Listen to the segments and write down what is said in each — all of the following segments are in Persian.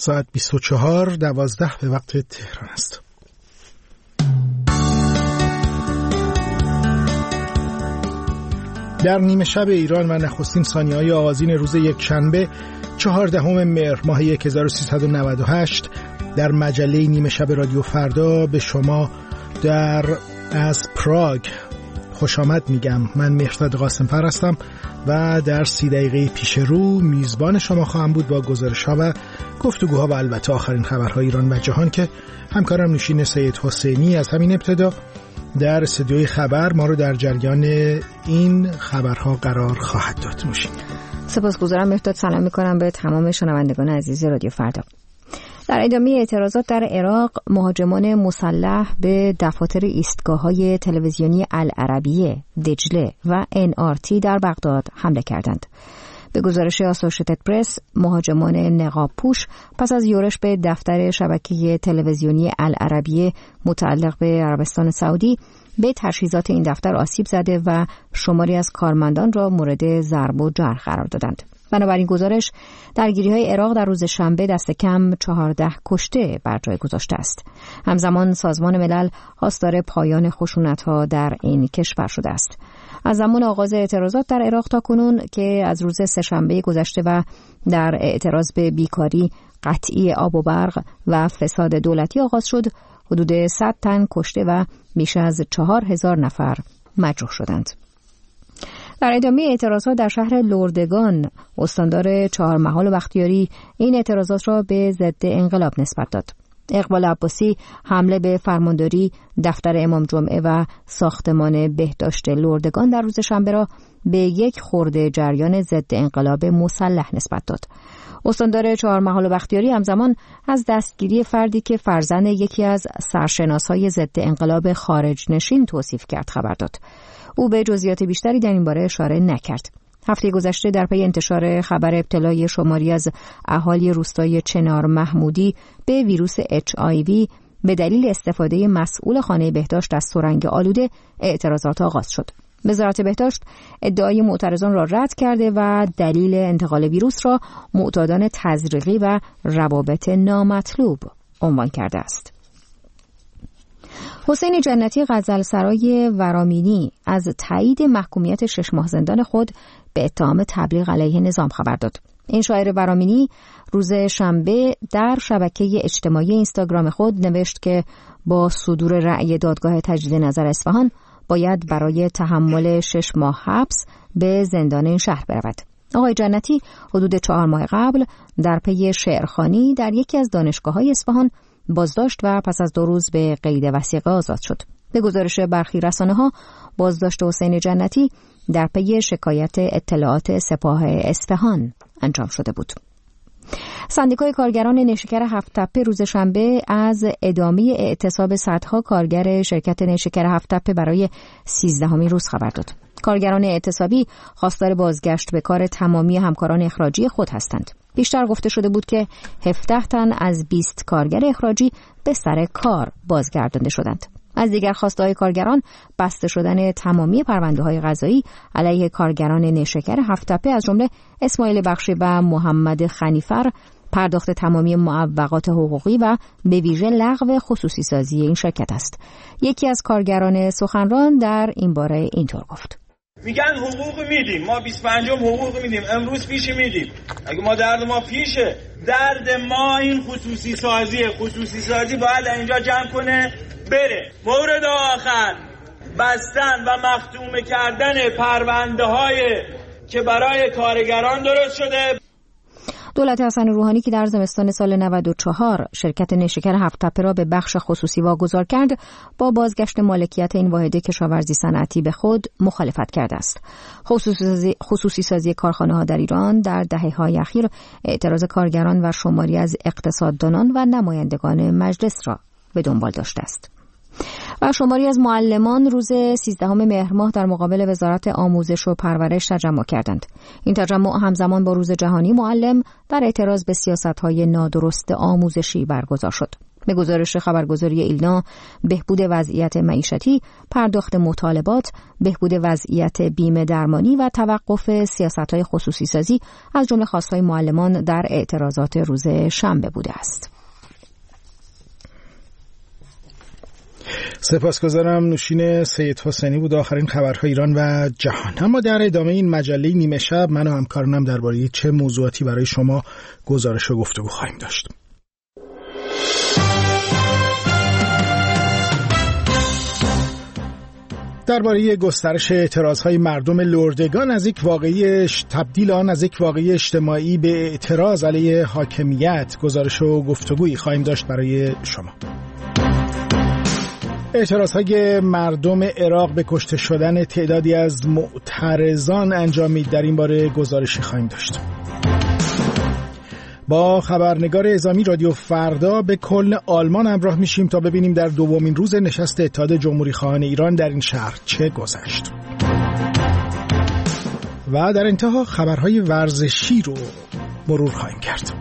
ساعت 24:12 به وقت تهران است. در نیمه شب ایران و نخستین ثانیه‌های آغازین روز یکشنبه 14 مهر ماه 1398 در مجله نیمه شب رادیو فردا به شما از پراگ خوش آمد میگم. من مهرداد قاسم‌فر هستم و در 30 دقیقه پیش رو میزبان شما خواهم بود با گزارش‌ها و گفتگوها و البته آخرین خبرهای ایران و جهان که همکارم نوشین سید حسینی از همین ابتدا در استودیوی خبر ما رو در جریان این خبرها قرار خواهد داد. نوشین. سپاسگزارم مهرداد. سلام می‌کنم به تمام شنوندگان عزیز رادیو فردا. در ادامه اعتراضات در عراق، مهاجمان مسلح به دفاتر ایستگاه‌های تلویزیونی العربیه، دجله و NRT در بغداد حمله کردند. به گزارش آسوشیتد پرس، مهاجمان نقاب پوش پس از یورش به دفتر شبکه تلویزیونی العربیه متعلق به عربستان سعودی به تجهیزات این دفتر آسیب زده و شماری از کارمندان را مورد ضرب و جرح قرار دادند. بنابراین گزارش درگیری‌های عراق در روز شنبه دست کم 14 کشته بر جای گذاشته است. همزمان سازمان ملل خواستار پایان خشونت‌ها در این کشور شده است. از زمان آغاز اعتراضات در عراق تا کنون که از روز سه‌شنبه گذشته و در اعتراض به بیکاری، قطعی آب و برق و فساد دولتی آغاز شد، حدود 100 تن کشته و بیش از 4000 نفر مجروح شدند. در ادامه اعتراضات در شهر لردگان، استاندار چهارمحال و بختیاری این اعتراضات را به ضد انقلاب نسبت داد. اقبال عباسی حمله به فرمانداری، دفتر امام جمعه و ساختمان بهداشت لردگان در روز شنبه را به یک خرده جریان ضد انقلاب مسلح نسبت داد. استاندار چهارمحال و بختیاری همزمان از دستگیری فردی که فرزند یکی از سرشناس‌های ضد انقلاب خارج نشین توصیف کرد خبر داد. او به جزئیات بیشتری در این باره اشاره نکرد. هفته گذشته در پی انتشار خبر ابتلای شماری از اهالی روستای چنار محمودی به ویروس HIV به دلیل استفاده مسئول خانه بهداشت از سرنگ آلوده اعتراضات آغاز شد. وزارت بهداشت ادعای معترضان را رد کرده و دلیل انتقال ویروس را معتادان تزریقی و روابط نامطلوب عنوان کرده است. حسین جنتی غزلسرای ورامینی از تایید محکومیت 6 ماه زندان خود به اتهام تبلیغ علیه نظام خبر داد. این شاعر ورامینی روز شنبه در شبکه اجتماعی اینستاگرام خود نوشت که با صدور رأی دادگاه تجدید نظر اصفهان باید برای تحمل 6 ماه حبس به زندان این شهر برود. آقای جنتی حدود 4 ماه قبل در پی شعرخوانی در یکی از دانشگاه‌های اصفهان بازداشت و پس از 2 روز به قید وثیقه آزاد شد. به گزارش برخی رسانه‌ها، بازداشت حسین جنتی در پی شکایت اطلاعات سپاه اصفهان انجام شده بود. سندیکای کارگران نیشکر هفت‌تپه روز شنبه از ادامه اعتصاب صدها کارگر شرکت نیشکر هفت‌تپه برای 13مین روز خبر داد. کارگران اعتصابی خواستار بازگشت به کار تمامی همکاران اخراجی خود هستند. بیشتر گفته شده بود که 17 تن از 20 کارگر اخراجی به سر کار بازگردانده شدند. از دیگر خواسته‌های کارگران بسته شدن تمامی پرونده‌های قضایی علیه کارگران نیشکر هفت‌تپه از جمله اسماعیل بخشی و محمد خنیفر، پرداخت تمامی معوقات حقوقی و به ویژه لغو خصوصی سازی این شرکت است. یکی از کارگران سخنران در این باره اینطور گفت: میگن حقوق میدیم، ما 25 حقوق میدیم، امروز پیشی میدیم. اگه ما درد ما پیشه، درد ما این خصوصی سازی باید اینجا جمع کنه بره. مورد آخر، بستن و مختوم کردن پرونده های که برای کارگران درست شده. دولت حسن روحانی که در زمستان سال 94 شرکت نیشکر هفت‌تپه را به بخش خصوصی واگذار کرد، با بازگشت مالکیت این واحد کشاورزی صنعتی به خود مخالفت کرده است. خصوصی سازی کارخانه‌ها در ایران در دهه‌های اخیر اعتراض کارگران و شماری از اقتصاددانان و نمایندگان مجلس را به دنبال داشته است. و شماری از معلمان روز 13 مهر ماه در مقابل وزارت آموزش و پرورش تجمع کردند. این تجمع همزمان با روز جهانی معلم در اعتراض به سیاست‌های نادرست آموزشی برگزار شد. به گزارش خبرگزاری ایلنا، بهبود وضعیت معیشتی، پرداخت مطالبات، بهبود وضعیت بیمه درمانی و توقف سیاست‌های خصوصی سازی از جمله خواست‌های معلمان در اعتراضات روز شنبه بوده است. سپاسگزارم. نوشین سید حسینی بود آخرین خبرهای ایران و جهان. اما در ادامه این مجله نیمه شب من و همکارانم درباره چه موضوعاتی برای شما گزارش و گفتگو خواهیم داشت. درباره گسترش اعتراضهای مردم لردگان از یک واقعی تبدیل آن از یک واقعی اجتماعی به اعتراض علیه حاکمیت گزارش و گفتگویی خواهیم داشت برای شما. اعتراضهای مردم عراق به کشته شدن تعدادی از معترضان انجامید. در این باره گزارشی خواهیم داشت. با خبرنگار اعزامی رادیو فردا به کلن آلمان همراه میشیم تا ببینیم در دومین روز نشست اتحاد جمهوری خواهان ایران در این شهر چه گذشت. و در انتها خبرهای ورزشی رو مرور خواهیم کرد.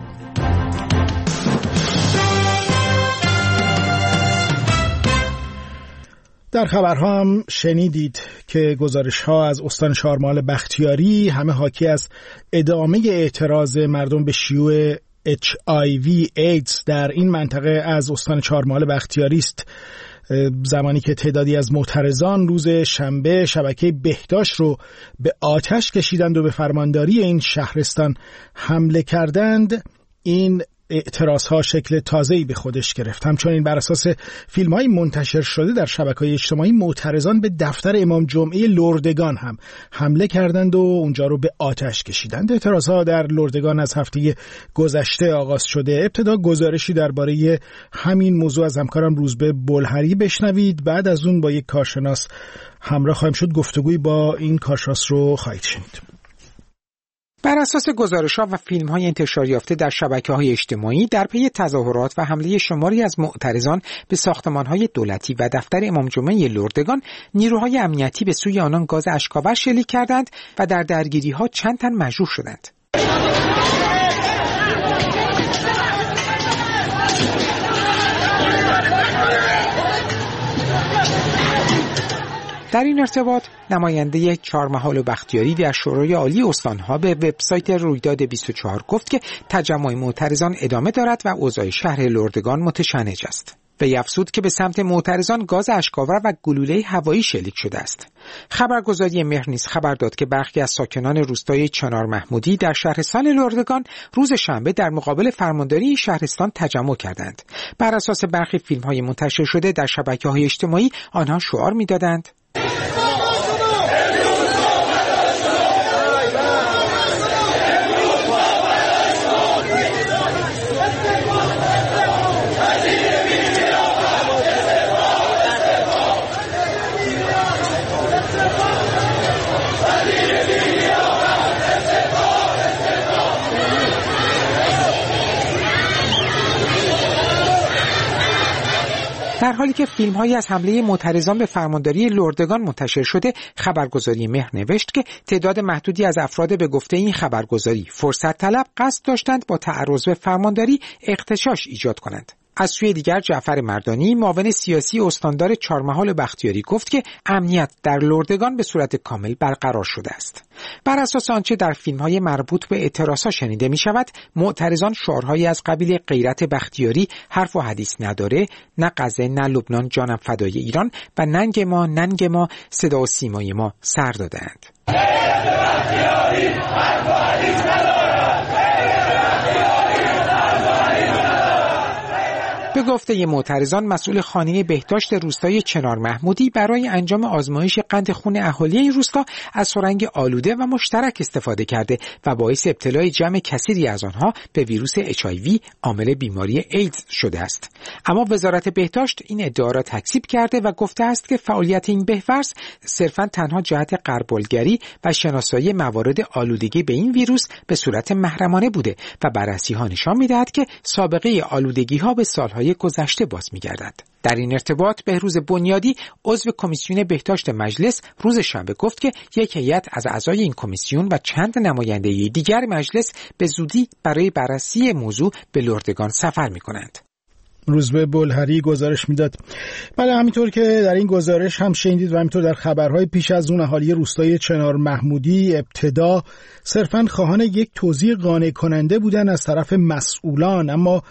در خبرها هم شنیدید که گزارش‌ها از استان چهارمحال بختیاری همه حاکی از ادامه اعتراض مردم به شیوع HIV ایدز در این منطقه از استان چهارمحال بختیاری است. زمانی که تعدادی از معترضان روز شنبه شبکه بهداشت رو به آتش کشیدند و به فرمانداری این شهرستان حمله کردند، این اعتراضها شکل تازه‌ای به خودش گرفت. همچنین بر اساس فیلم‌های منتشر شده در شبکه‌های اجتماعی معترضان به دفتر امام جمعه لردگان هم حمله کردند و اونجا رو به آتش کشیدند. اعتراضها در لردگان از هفته گذشته آغاز شده. ابتدا گزارشی درباره همین موضوع از همکارم روزبه بلهری بشنوید. بعد از اون با یک کارشناس همراه خواهیم شد. گفتگویی با این کارشناس رو خواهید شنید. بر اساس گزارش‌ها و فیلم‌های انتشار یافته در شبکه‌های اجتماعی در پی تظاهرات و حمله شماری از معترضان به ساختمان‌های دولتی و دفتر امام جمعه لردگان، نیروهای امنیتی به سوی آنان گاز اشک‌آور شلیک کردند و در درگیری‌ها چند تن مجروح شدند. در این ارتباط نماینده چهارمحال و بختیاری در شورای عالی استانها به وبسایت رویداد 24 گفت که تجمع معترضان ادامه دارد و اوضاع شهر لردگان متشنج است. وی افزود که به سمت معترضان گاز اشک‌آور و گلوله هوایی شلیک شده است. خبرگزاری مهر نیز خبر داد که برخی از ساکنان روستای چنار محمودی در شهرستان لردگان روز شنبه در مقابل فرمانداری شهرستان تجمع کردند. بر اساس برخی فیلم‌های منتشر شده در شبکه‌های اجتماعی آنها شعار می‌دادند: در حالی که فیلم‌هایی از حمله معترضان به فرمانداری لردگان منتشر شده، خبرگزاری مهر نوشت که تعداد محدودی از افراد به گفته این خبرگزاری فرصت طلب قصد داشتند با تعرض به فرمانداری اغتشاش ایجاد کنند. از سوی دیگر جعفر مردانی، معاون سیاسی استاندار چهارمحال بختیاری گفت که امنیت در لردگان به صورت کامل برقرار شده است. بر اساس آنچه در فیلم‌های مربوط به اعتراضها شنیده می‌شود، معترضان شعارهایی از قبیل غیرت بختیاری، حرف و حدیث نداره، نه غزه نه لبنان جانم فدای ایران و ننگ ما صدا و سیمای ما سر دادند. به گفته معترضان، مسئول خانه بهداشت روستای چنار محمودی برای انجام آزمایش قند خون اهالی این روستا از سرنگ آلوده و مشترک استفاده کرده و باعث ابتلای جمع کثیری از آنها به ویروس HIV عامل بیماری ایدز شده است. اما وزارت بهداشت این ادعا را تکذیب کرده و گفته است که فعالیت این بهفرض صرفاً تنها جهت غربالگری و شناسایی موارد آلودگی به این ویروس به صورت محرمانه بوده و بررسی‌ها نشان می‌دهد که سابقه آلودگی‌ها به سال‌های گذشته باز می‌گردد. در این ارتباط بهروز بنیادی، عضو کمیسیون بهداشت مجلس، روز شنبه گفت که یک هیئت از اعضای این کمیسیون و چند نماینده دیگر مجلس به زودی برای بررسی موضوع به لردگان سفر می‌کنند. روزبه بلهری گزارش میداد. بله، همینطور که در این گزارش هم شنیدید و همینطور در خبرهای پیش از اون، اهالی روستای چنار محمودی ابتدا صرفاً خواهان یک توزیع قانع کننده بودن از طرف مسئولان، اما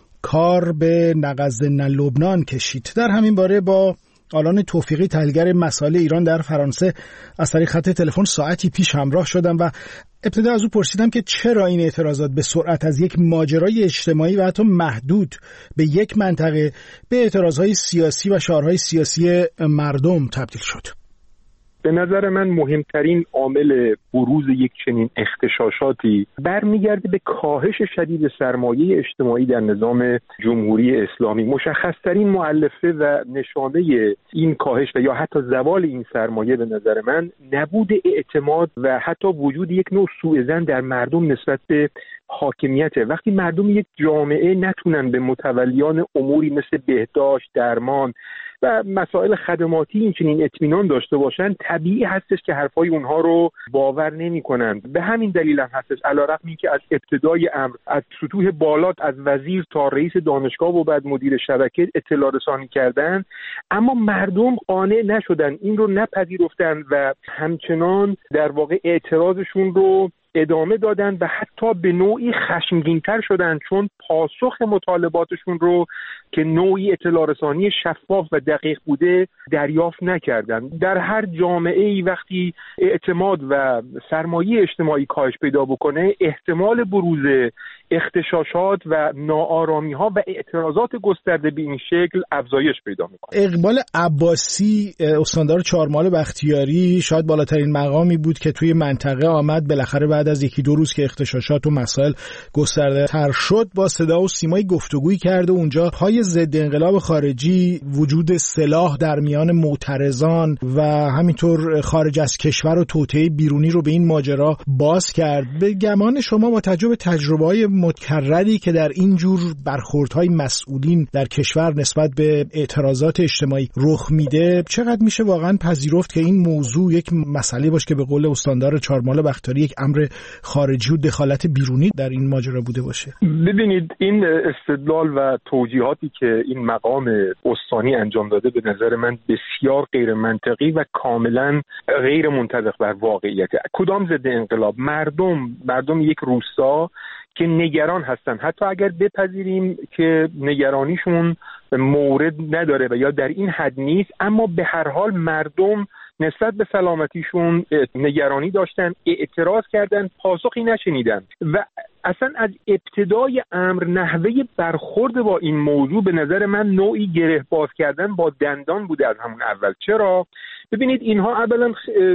کار به نقض لبنان کشید. در همین باره با آلان توفیقی، تحلیلگر مسائل ایران در فرانسه، از طریق خط تلفن ساعتی پیش همراه شدم و ابتدا از او پرسیدم که چرا این اعتراضات به سرعت از یک ماجرای اجتماعی و حتی محدود به یک منطقه به اعتراضهای سیاسی و شعارهای سیاسی مردم تبدیل شد. به نظر من مهمترین عامل بروز یک چنین اغتشاشاتی برمیگرده به کاهش شدید سرمایه اجتماعی در نظام جمهوری اسلامی. مشخصترین مؤلفه و نشانه این کاهش و یا حتی زوال این سرمایه به نظر من نبود اعتماد و حتی وجود یک نوع سوءظن در مردم نسبت به حاکمیته. وقتی مردم یک جامعه نتونن به متولیان اموری مثل بهداشت، درمان و مسائل خدماتی این چنین اطمینان داشته باشن، طبیعی هستش که حرفای اونها رو باور نمی‌کنند. به همین دلیل هم هستش علیرغم اینکه از ابتدای امر از سطوح بالات، از وزیر تا رئیس دانشگاه و بعد مدیر شبکه اطلاع رسانی کردن، اما مردم قانع نشدن، این رو نپذیرفتن و همچنان در واقع اعتراضشون رو ادامه دادن و حتی به نوعی خشمگین‌تر شدن، چون پاسخ مطالباتشون رو که نوعی اطلاع رسانی شفاف و دقیق بوده دریافت نکردن. در هر جامعه‌ای وقتی اعتماد و سرمایه اجتماعی کاهش پیدا بکنه، احتمال بروز اغتشاشات و ناآرامی‌ها و اعتراضات گسترده به این شکل افزایش پیدا می‌کنه. اقبال عباسی، استاندار چهارمحال بختیاری، شاید بالاترین مقامی بود که توی منطقه آمد. بالاخره بعد از یکی دو روز که اغتشاشات و مسائل گسترده تر شد، با صدا و سیمای گفتگویی کرد و اونجا پای ضد انقلاب خارجی، وجود سلاح در میان معترضان و همینطور خارج از کشور و توطئه بیرونی رو به این ماجرا باز کرد. به گمان شما با تجربه‌های متکرری که در این جور برخوردهای مسئولین در کشور نسبت به اعتراضات اجتماعی رخ میده، چقدر میشه واقعا پذیرفت که این موضوع یک مسئله باشه که به قول استاندار چهارمحال بختیاری یک امر خارجی و دخالت بیرونی در این ماجرا بوده باشه؟ ببینید، این استدلال و توجیهاتی که این مقام استانی انجام داده به نظر من بسیار غیر منطقی و کاملا غیر منطبق بر واقعیت. کدام ضد انقلاب؟ مردم یک روستا که نگران هستن، حتی اگر بپذیریم که نگرانیشون مورد نداره و یا در این حد نیست، اما به هر حال مردم نسبت به سلامتیشون نگرانی داشتن، اعتراض کردن، پاسخی نشنیدن و اصلا از ابتدای امر نحوه برخورد با این موضوع به نظر من نوعی گره باز کردن با دندان بوده از همون اول. چرا؟ ببینید، اینها اولا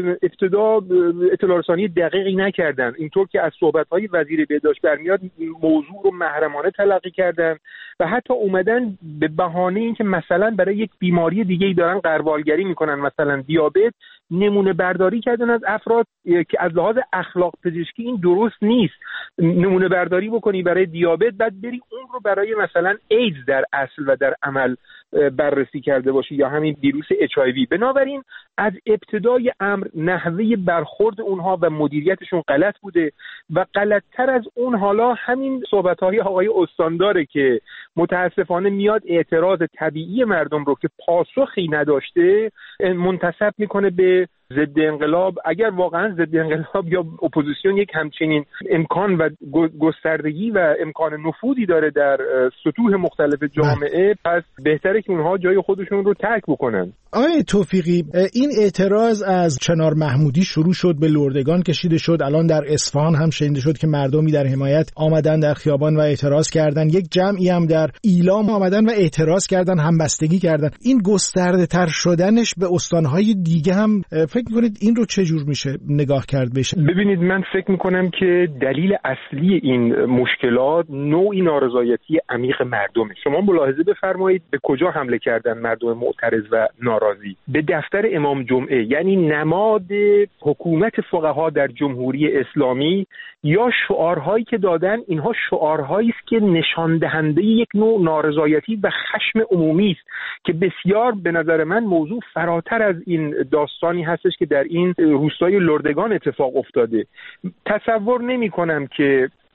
ابتدا اطلاع رسانی دقیقی نکردن، اینطور که از صحبت‌های وزیر بهداشت برمیاد موضوع رو محرمانه تلقی کردن و حتی اومدن به بهانه اینکه مثلا برای یک بیماری دیگه‌ای دارن غربالگری میکنن، مثلا دیابت، نمونه برداری کردن از افراد که از لحاظ اخلاق پزشکی این درست نیست. نمونه برداری بکنی برای دیابت، بعد بری اون رو برای مثلا ایدز در اصل و در عمل بررسی کرده باشی یا همین ویروس HIV. بنابراین از ابتدای امر نحوه برخورد اونها و مدیریتشون غلط بوده و غلطتر از اون حالا همین صحبت‌های آقای استانداره که متاسفانه میاد اعتراض طبیعی مردم رو که پاسخی نداشته منتسب میکنه به ضد انقلاب. اگر واقعا ضد انقلاب یا اپوزیسیون یک همچنین امکان و گستردگی و امکان نفوذی داره در سطوح مختلف جامعه، پس بهتره که اونها جای خودشون رو ترک بکنن. آقای توفیقی، این اعتراض از چنار محمودی شروع شد، به لردگان کشیده شد، الان در اصفهان هم شنیده شد که مردمی در حمایت آمدن در خیابان و اعتراض کردن، یک جمعی هم در ایلام آمدن و اعتراض کردن، همبستگی کردن. این گسترده تر شدنش به استانهای دیگه هم فکر می‌کنید این رو چه جور میشه نگاه کرد بشه؟ ببینید، من فکر می‌کنم که دلیل اصلی این مشکلات نوعی نارضایتی عمیق مردمه. شما ملاحظه بفرمایید به کجا حمله کردن مردم معترض و ناراضی؟ به دفتر امام جمعه، یعنی نماد حکومت فقها در جمهوری اسلامی، یا شعارهایی که دادن. اینها شعارهایی است که نشان دهنده یک نوع نارضایتی و خشم عمومی است که بسیار به نظر من موضوع فراتر از این داستانی هستش که در این روستای لردگان اتفاق افتاده. تصور نمی کنم که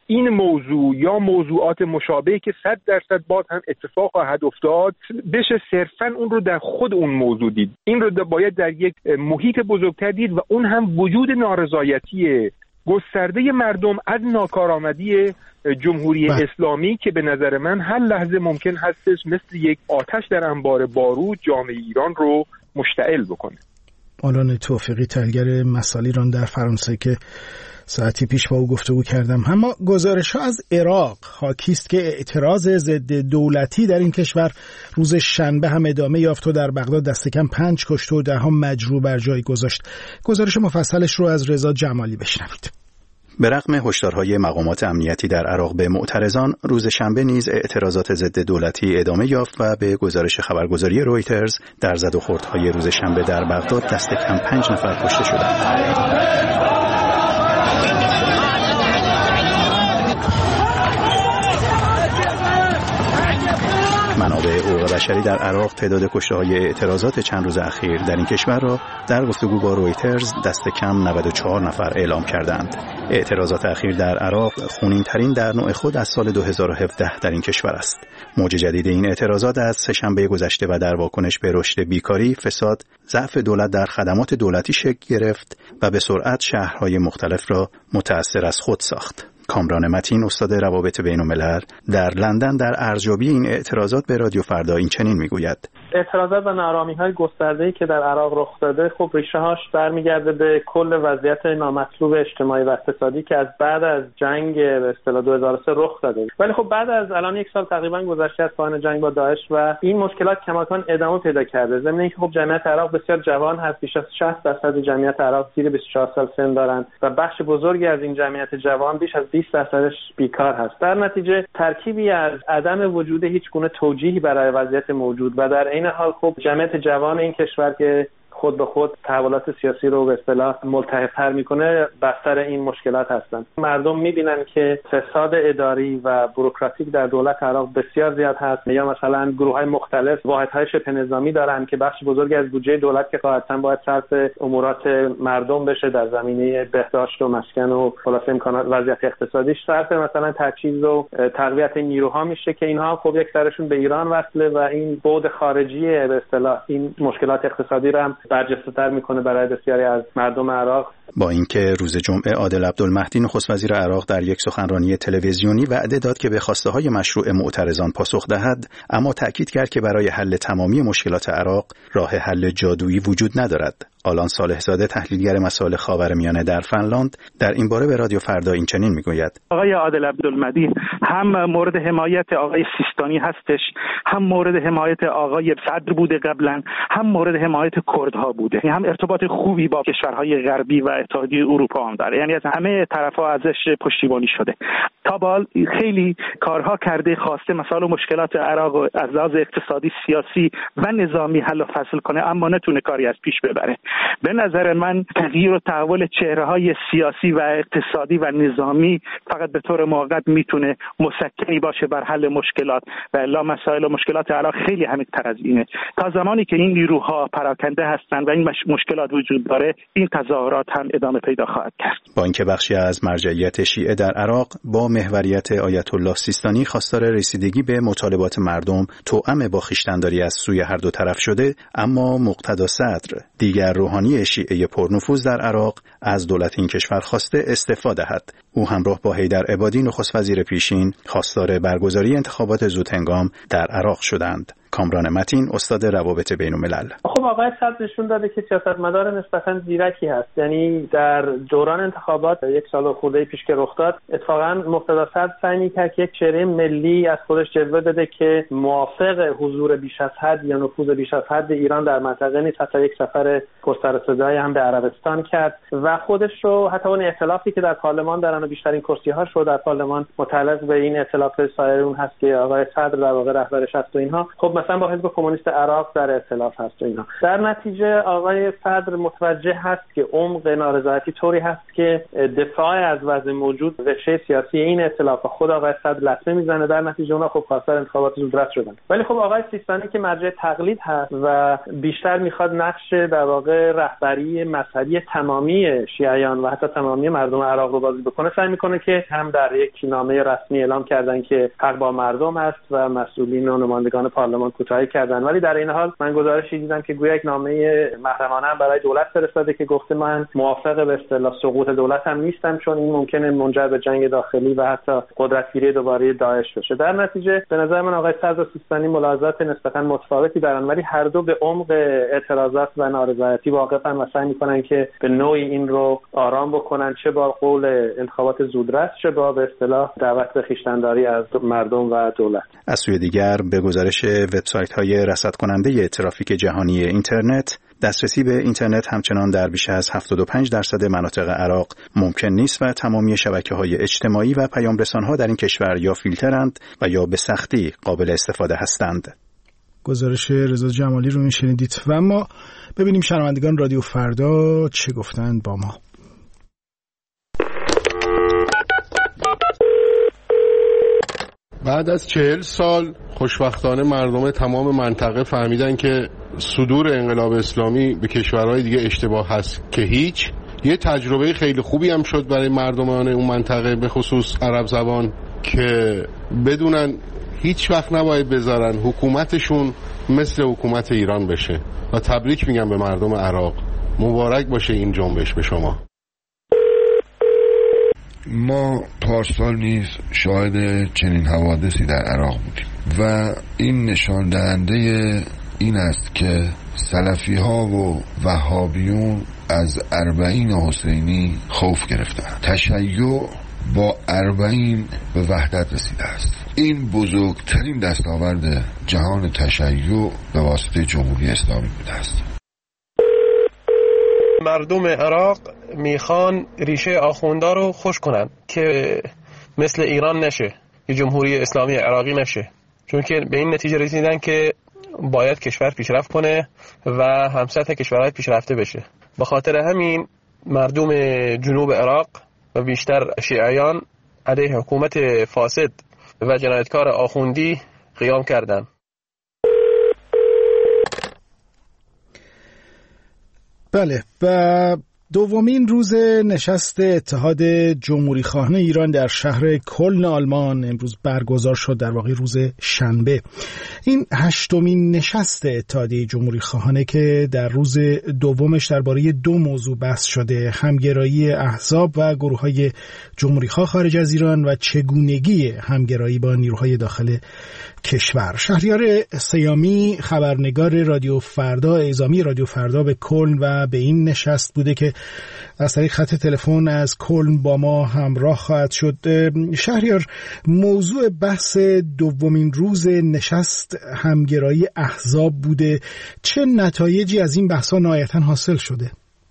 این موضوع یا موضوعات مشابهی که 100% باز هم اتفاق خواهد افتاد بشه صرفاً اون رو در خود اون موضوع دید. این رو باید در یک محیط بزرگتر دید و اون هم وجود نارضایتی گسترده مردم از ناکارآمدی جمهوری اسلامی که به نظر من هر لحظه ممکن هستش مثل یک آتش در انبار بارود جامعه ایران رو مشتعل بکنه. آلان توفیقی، تحلیلگر مسائل ایران در فرانسه که ساعتی پیش با او گفتگو کردم. اما گزارش‌ها از عراق حاکی است که اعتراض ضد دولتی در این کشور روز شنبه هم ادامه یافت و در بغداد دست کم 5 کشته و 10 مجروح بر جای گذاشت. گزارش مفصلش رو از رضا جمالی بشنوید. به رغم هشدارهای مقامات امنیتی در عراق به معترضان، روز شنبه نیز اعتراضات ضد دولتی ادامه یافت و به گزارش خبرگزاری رویترز در زد و خوردهای روز شنبه در بغداد دست کم 5 نفر کشته شدند. منابع حقوق بشری در عراق تعداد کشته‌های اعتراضات چند روز اخیر در این کشور را در گفتگو با رویترز دست کم 94 نفر اعلام کردند. اعتراضات اخیر در عراق خونین‌ترین در نوع خود از سال 2017 در این کشور است. موج جدید این اعتراضات از سه‌شنبه گذشته و در واکنش به رشد بیکاری، فساد، ضعف دولت در خدمات دولتی شکل گرفت و به سرعت شهرهای مختلف را متأثر از خود ساخت. کامران متین، استاد روابط بین‌الملل در لندن، در ارزیابی این اعتراضات به رادیو فردا این چنین میگوید: اعتراضات و ناآرامی‌های گسترده‌ای که در عراق رخ داده خب ریشه‌هاش برمیگرده به کل وضعیت نامطلوب اجتماعی و اقتصادی که از بعد از جنگ به اصطلاح 2003 رخ داده. ولی خب بعد از الان 1 سال تقریبا گذشته از پایان جنگ با داعش و این مشکلات کماکان ادامه پیدا کرده. ضمن اینکه خب جمعیت عراق بسیار جوان هست، بیش از 60% جمعیت عراق زیر 24 سال سن دارند و بخش بزرگی از این جمعیت جوان بیش از 20%ش بیکار هست. در نتیجه ترکیبی از عدم وجود هیچ گونه توجیهی برای وضعیت موجود و در این حال خب جمعیت جوان این کشور که خود به خود تحولات سیاسی رو به اصطلاح ملتهب‌تر میکنه بستر این مشکلات هستند. مردم میبینن که فساد اداری و بوروکراتیک در دولت عراق بسیار زیاد هست، یا مثلا گروه‌های مختلف واحدهای شبه نظامی دارن که بخش بزرگی از بودجه دولت که قاعدتاً باید صرف امورات مردم بشه در زمینه بهداشت و مسکن و خلاصه امکانات وضعیت اقتصادیش صرف مثلا تجهیز و تقویت نیروها میشه که اینها خب یک سرشون به ایران وصله و این بعد خارجی به اصطلاح این مشکلات اقتصادی رو هم برجسته‌تر میکنه برای بسیاری از مردم عراق. با اینکه روز جمعه عادل عبدالمهدی نخست وزیر عراق در یک سخنرانی تلویزیونی وعده داد که به خواسته‌های مشروع معترضان پاسخ دهد، اما تأکید کرد که برای حل تمامی مشکلات عراق راه حل جادویی وجود ندارد. آلان صالح زاده، تحلیلگر مسائل خاورمیانه در فنلاند، در این باره به رادیو فردا این چنین میگوید: آقای عادل عبدالمهدی هم مورد حمایت آقای سیستانی هستش، هم مورد حمایت آقای صدر بوده قبلا، هم مورد حمایت کردها بوده. هم ارتباط خوبی با کشورهای غربی و اتحادیه اروپا هم داره، یعنی از همه طرفا ازش پشتیبانی شده. تا به حال خیلی کارها کرده، خواسته مسائل و مشکلات عراق از لحاظ اقتصادی، سیاسی و نظامی حل و فصل کنه، اما نتونه کاری از پیش ببره. به نظر من تغییر و تحول چهره‌های سیاسی و اقتصادی و نظامی فقط به طور موقت میتونه مسکنی باشه بر حل مشکلات و الا مسائل و مشکلات عراق خیلی عمیق‌تر از اینه. تا زمانی که این نیروها پراکنده هستند و این مشکلات وجود داره، این تظاهرات هم ادامه پیدا خواهد کرد. با اینکه بخشی از مرجعیت شیعه در عراق با محوریت آیت الله سیستانی خواستار رسیدگی به مطالبات مردم توأم با خویشتن‌داری از سوی هر دو طرف شده، اما مقتدا صدر، دیگر روحانی شیعه پرنفوذ در عراق، از دولت این کشور خواسته استعفا دهد. او همراه با حیدر عبادی نخست وزیر پیشین خواستار برگزاری انتخابات زودهنگام در عراق شدند. کامران متین، استاد روابط بین‌الملل: خب آقای صدر نشون داده که سیاستمدار نسبتاً زیرکی هست. یعنی در دوران انتخابات 1 سال خورده پیش که رخ داد، اتفاقاً مقتدا صدر سعی می‌کرد که یک چهره ملی از خودش جلوه بده که موافق حضور بیش از حد یا نفوذ بیش از حد ایران در منطقه نیست. حتی یک سفر پرسر و صدایی هم به عربستان کرد و خودش رو حتی اون ائتلافی که در پارلمان دارن و بیشترین کرسی‌هاش رو در پارلمان متعلق به این ائتلاف سایرون هست که آقای صدر در واقع رهبرش هست و اینها، خب مثلا با حزب کمونیست عراق در ائتلاف هست و اینا. در نتیجه آقای صدر متوجه هست که عمق نارضایتی طوری هست که دفاع از وضع موجود رشته سیاسی این ائتلاف خود آقای صدر لطمه میزنه. در نتیجه اونا خب خواستار انتخابات زودرس شدن. ولی خب آقای سیستانی که مرجع تقلید هست و بیشتر میخواد نقش در واقع رهبری مذهبی تمامی شیعیان و حتی تمامی مردم عراق رو بازی بکنه، سعی میکنه که هم در یک نامه رسمی اعلام کردن که حق با مردم است و مسئولین و نمایندگان پارلمان کوتاهی کردن، ولی در این حال من گزارشی دیدم که گویا یک نامه محرمانه هم برای دولت فرستاده که گفته من موافق به اصطلاح سقوط دولت هم نیستم، چون این ممکنه منجر به جنگ داخلی و حتی قدرتگیری دوباره داعش بشه. در نتیجه به نظر من آقای صدر سیستانی ملاحظات نسبتا متفاوتی دارن، ولی هر دو به عمق اعتراضات و نارضایتی واقفن و سعی میکنن که به نوعی این رو آرام بکنن، چه با قول انتخابات زودرس چه با به اصطلاح دعوت به خویشتن‌داری از مردم و دولت. از سوی دیگر به گزارش وبسایت‌های رصدکننده ترافیک جهانی اینترنت، دسترسی به اینترنت همچنان در بیش از 75% مناطق عراق ممکن نیست و تمامی شبکه‌های اجتماعی و پیام‌رسان‌ها در این کشور یا فیلترند و یا به سختی قابل استفاده هستند. گزارش رضا جمالی رو میشنیدید و ما ببینیم شنوندگان رادیو فردا چه گفتند با ما. بعد از 40 سال خوشبختانه مردم تمام منطقه فهمیدن که صدور انقلاب اسلامی به کشورهای دیگه اشتباه هست که هیچ. یه تجربه خیلی خوبی هم شد برای مردمان اون منطقه به خصوص عرب زبان که بدونن هیچ وقت نباید بذارن حکومتشون مثل حکومت ایران بشه و تبریک میگم به مردم عراق. مبارک باشه این جنبش به شما. ما پارسال نیز شاهد چنین حوادثی در عراق بودیم و این نشان دهنده این است که سلفی ها و وهابیون از اربعین حسینی خوف گرفتند. تشیع با اربعین به وحدت رسیده است. این بزرگترین دستاورد جهان تشیع به واسطه جمهوری اسلامی بوده است. مردم عراق میخوان ریشه آخوندا رو خوش کنن که مثل ایران نشه، یه جمهوری اسلامی عراقی نشه، چون که به این نتیجه رسیدن که باید کشور پیشرفت کنه و همسطح کشورهای پیشرفته بشه. به خاطر همین مردم جنوب عراق و بیشتر شیعیان علیه حکومت فاسد و جنایتکار آخوندی قیام کردند. بله، و دومین روز نشست اتحاد جمهوری خواهان ایران در شهر کلن آلمان امروز برگزار شد، در واقع روز شنبه. این 8مین نشست اتحادیه جمهوری خواهانه که در روز دومش درباره 2 موضوع بحث شده: همگرایی احزاب و گروه‌های جمهوری خواه خارج از ایران و چگونگی همگرایی با نیروهای داخل کشور. شهریار سیامی، خبرنگار رادیو فردا، اعزامی رادیو فردا به کلن و به این نشست بوده که از طریق خط تلفن از کلن با ما همراه خواهد شد. شهریار، موضوع بحث دومین روز نشست همگرایی احزاب بوده. چه نتایجی از این بحث‌ها نهایتاً حاصل شده؟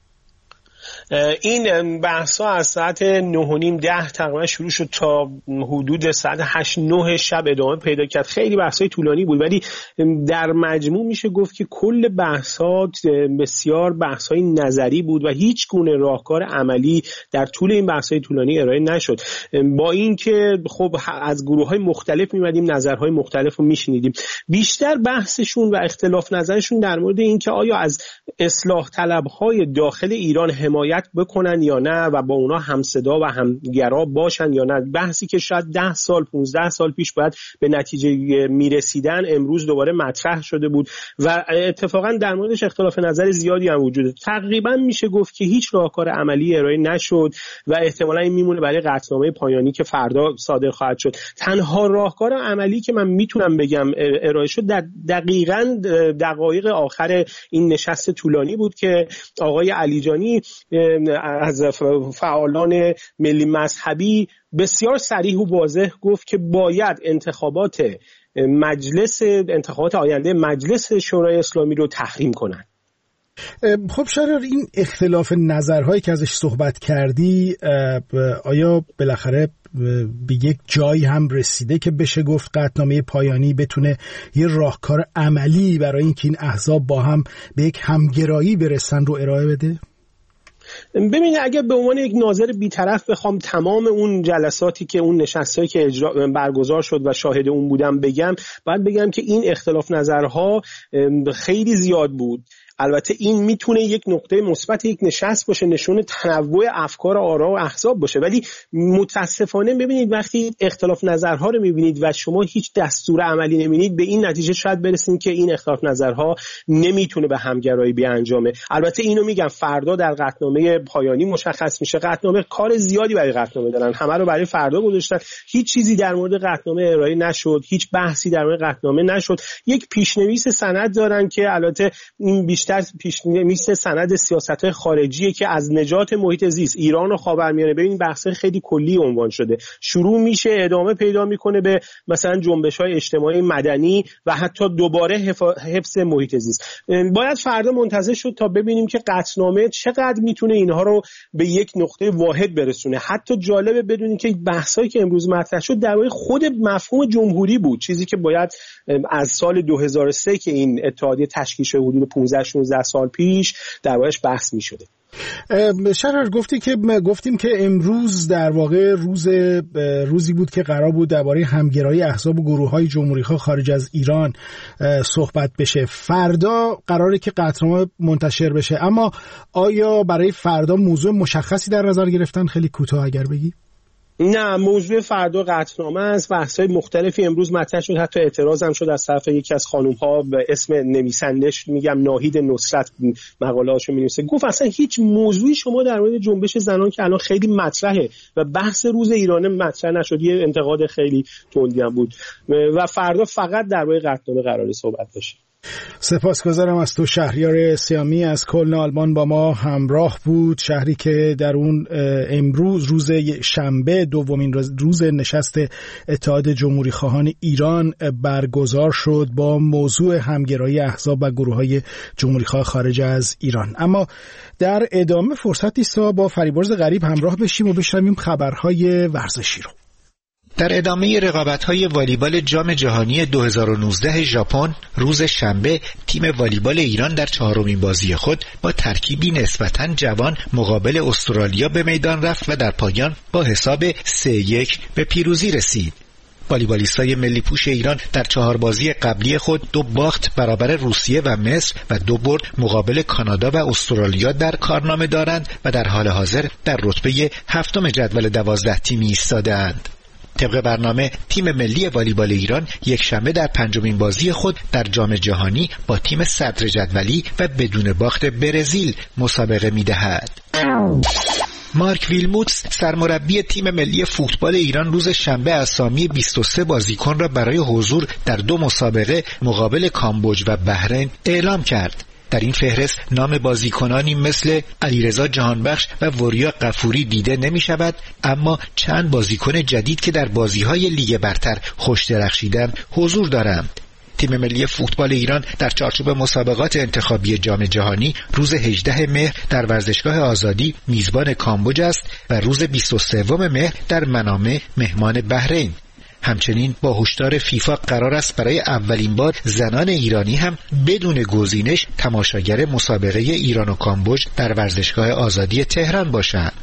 این بحث‌ها از ساعت 9:30 تقریبا شروع شد تا حدود ساعت 8-9 شب ادامه پیدا کرد. خیلی بحث‌های طولانی بود، ولی در مجموع میشه گفت که کل بحث‌ها بسیار بحث‌های نظری بود و هیچ گونه راهکار عملی در طول این بحث‌های طولانی ارائه نشد. با اینکه خب از گروه‌های مختلف می‌مدیم نظرهای مختلف رو میشنیدیم، بیشتر بحثشون و اختلاف نظرشون در مورد اینکه آیا از اصلاح طلب‌های داخل ایران حمایت بکنن یا نه و با اونا همصدا و همگرا باشن یا نه. بحثی که شاید 10 سال 15 سال پیش باید به نتیجه میرسیدن امروز دوباره مطرح شده بود و اتفاقا در موردش اختلاف نظر زیادی هم وجود داره. تقریبا میشه گفت که هیچ راهکار عملی ارائه نشد و احتمالاً این میمونه برای قطعنامه پایانی که فردا صادر خواهد شد. تنها راهکار عملی که من میتونم بگم ارائه شد در دقیقاً دقایق آخر این نشست طولانی بود که آقای علیجانی از فعالان ملی مذهبی بسیار صریح و واضح گفت که باید انتخابات آینده مجلس شورای اسلامی رو تحریم کنند. خب شرار، این اختلاف نظرهایی که ازش صحبت کردی آیا بالاخره به یک جایی هم رسیده که بشه گفت قطعنامه پایانی بتونه یه راهکار عملی برای اینکه این احزاب با هم به یک همگرایی برسن رو ارائه بده؟ ببینید، اگر به عنوان یک ناظر بی‌طرف بخوام تمام اون جلساتی که اون نشستایی که برگزار شد و شاهد اون بودم بگم، باید بگم که این اختلاف نظرها خیلی زیاد بود. البته این میتونه یک نقطه مثبت یک نشست باشه، نشون تنوع افکار، آرا و احزاب باشه، ولی متاسفانه ببینید وقتی اختلاف نظرها رو میبینید و شما هیچ دستور عملی نمیبینید، به این نتیجه شاید برسید که این اختلاف نظرها نمیتونه به همگرایی بیانجامه. البته اینو میگم فردا در قطعنامه پایانی مشخص میشه. قطعنامه کار زیادی برای قطعنامه دارن، همه رو برای فردا گذاشتن، هیچ چیزی در مورد قطعنامه ارائه نشد، هیچ بحثی در مورد قطعنامه نشد. یک پیشنویس سند دارن که البته این بیشتر پیشنویس سند سیاست‌های خارجیه که از نجات محیط زیست ایران و خاورمیانه، ببین بحث خیلی کلی عنوان شده، شروع میشه ادامه پیدا میکنه به مثلا جنبش‌های اجتماعی مدنی و حتی دوباره حفظ محیط زیست. باید فردا منتظر شد تا ببینیم که قطعنامه چقدر میتونه اینها رو به یک نقطه واحد برسونه. حتی جالبه بدونید که بحثایی که امروز مطرح شد درباره خود مفهوم جمهوری بود، چیزی که باید از سال 2003 که این اتحادیه تشکیل شده حدود 15-16 سال پیش دربارش بحث می‌شده. شرار، گفتیم که امروز در واقع روزی بود که قرار بود درباره همگرایی احزاب و گروه‌های جمهوری‌خواه خارج از ایران صحبت بشه. فردا قراره که قطعنامه منتشر بشه، اما آیا برای فردا موضوع مشخصی در نظر گرفتن؟ خیلی کوتاه اگر بگی. نه، موضوع فردا قطعنامه است. بحث‌های مختلفی امروز مطرح شد، حتی اعتراض هم شد از طرف یکی از خانم‌ها به اسم نویسندش، میگم ناهید نصرت، مقاله‌اشو می‌نویسه، گفت اصلا هیچ موضوعی شما در مورد جنبش زنان که الان خیلی مطرحه و بحث روز ایران مطرح نشد. یه انتقاد خیلی تندی هم بود و فردا فقط درباره قطعنامه قراره صحبت بشه. سپاسگزارم از تو. شهریار سیامی از کلن آلمان با ما همراه بود، شهری که در اون امروز روز شنبه دومین روز نشست اتحاد جمهوری خواهان ایران برگزار شد با موضوع همگرایی احزاب و گروه‌های جمهوری خواه خارج از ایران. اما در ادامه فرصتی است با فریبرز غریب همراه بشیم و بشنویم خبرهای ورزشی رو. در ادامه رقابت‌های والیبال جام جهانی 2019 ژاپن روز شنبه تیم والیبال ایران در چهارمین بازی خود با ترکیبی نسبتاً جوان مقابل استرالیا به میدان رفت و در پایان با حساب 3-1 به پیروزی رسید. والیبالیستای ملی پوش ایران در 4 بازی قبلی خود 2 باخت برابر روسیه و مصر و 2 برد مقابل کانادا و استرالیا در کارنامه دارند و در حال حاضر در رتبه 7 جدول 12 تیمی ایستاده‌اند. طبق برنامه تیم ملی والیبال ایران یک شنبه در 5مین بازی خود در جام جهانی با تیم صدر جدولی و بدون باخت برزیل مسابقه می‌دهد. مارک ویلموتس سرمربی تیم ملی فوتبال ایران روز شنبه اسامی 23 بازیکن را برای حضور در 2 مسابقه مقابل کامبوج و بحرین اعلام کرد. در این فهرست نام بازیکنانی مثل علیرضا جهانبخش و وریا غفوری دیده نمی شود، اما چند بازیکن جدید که در بازی‌های لیگ برتر خوش درخشیدند حضور دارند. تیم ملی فوتبال ایران در چارچوب مسابقات انتخابی جام جهانی روز 18 مهر در ورزشگاه آزادی میزبان کامبوج است و روز 23 مهر در منامه مهمان بحرین. همچنین با هشدار فیفا قرار است برای اولین بار زنان ایرانی هم بدون گزینش تماشاگر مسابقه ایران و کامبوج در ورزشگاه آزادی تهران باشند.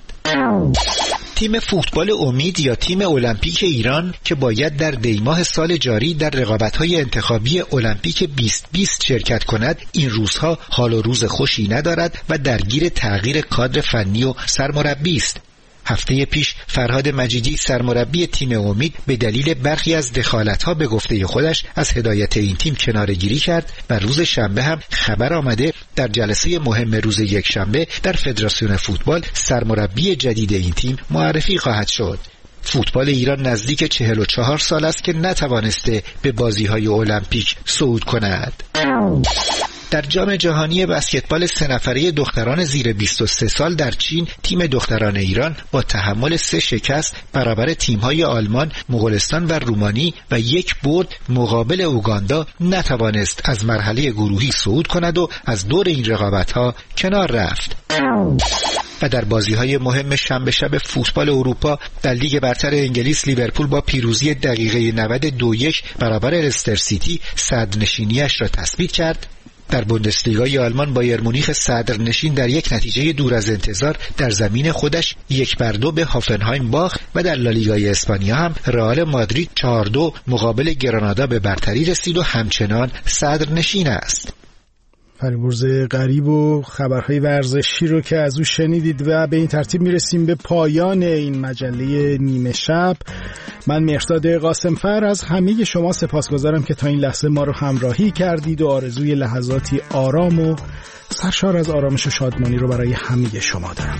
تیم فوتبال امید یا تیم المپیک ایران که باید در دیماه سال جاری در رقابت‌های انتخابی المپیک 2020 شرکت کند، این روزها حال و روز خوشی ندارد و درگیر تغییر کادر فنی و سرمربی است. هفته پیش فرهاد مجیدی سرمربی تیم امید به دلیل برخی از دخالت‌ها به گفته خودش از هدایت این تیم کناره‌گیری کرد و روز شنبه هم خبر آمده در جلسه مهم روز یکشنبه در فدراسیون فوتبال سرمربی جدید این تیم معرفی خواهد شد. فوتبال ایران نزدیک 44 سال است که نتوانسته به بازی‌های المپیک صعود کند. در جام جهانی بسکتبال 3 نفره دختران زیر 23 سال در چین، تیم دختران ایران با تحمل 3 شکست برابر تیم‌های آلمان، مغولستان و رومانی و 1 برد مقابل اوگاندا نتوانست از مرحله گروهی صعود کند و از دور این رقابت‌ها کنار رفت. و در بازی‌های مهم شنبه شب فوتبال اروپا در لیگ برتر انگلیس، لیورپول با پیروزی دقیقه 90 2-1 برابر لستر سیتی صدرنشینی‌اش را تثبیت کرد. در بوندسلیگای آلمان بایر مونیخ صدرنشین در یک نتیجه دور از انتظار در زمین خودش 1-2 به هافنهایم باخت و در لالیگای اسپانیا هم رئال مادرید 4-2 مقابل گرانادا به برتری رسید و همچنان صدرنشین است. فریبرز غریب و خبرهای ورزشی رو که از او شنیدید و به این ترتیب میرسیم به پایان این مجله نیمه شب. من مهرداد قاسمفر از همه شما سپاسگزارم که تا این لحظه ما رو همراهی کردید و آرزوی لحظاتی آرام و سرشار از آرامش و شادمانی رو برای همه شما دارم.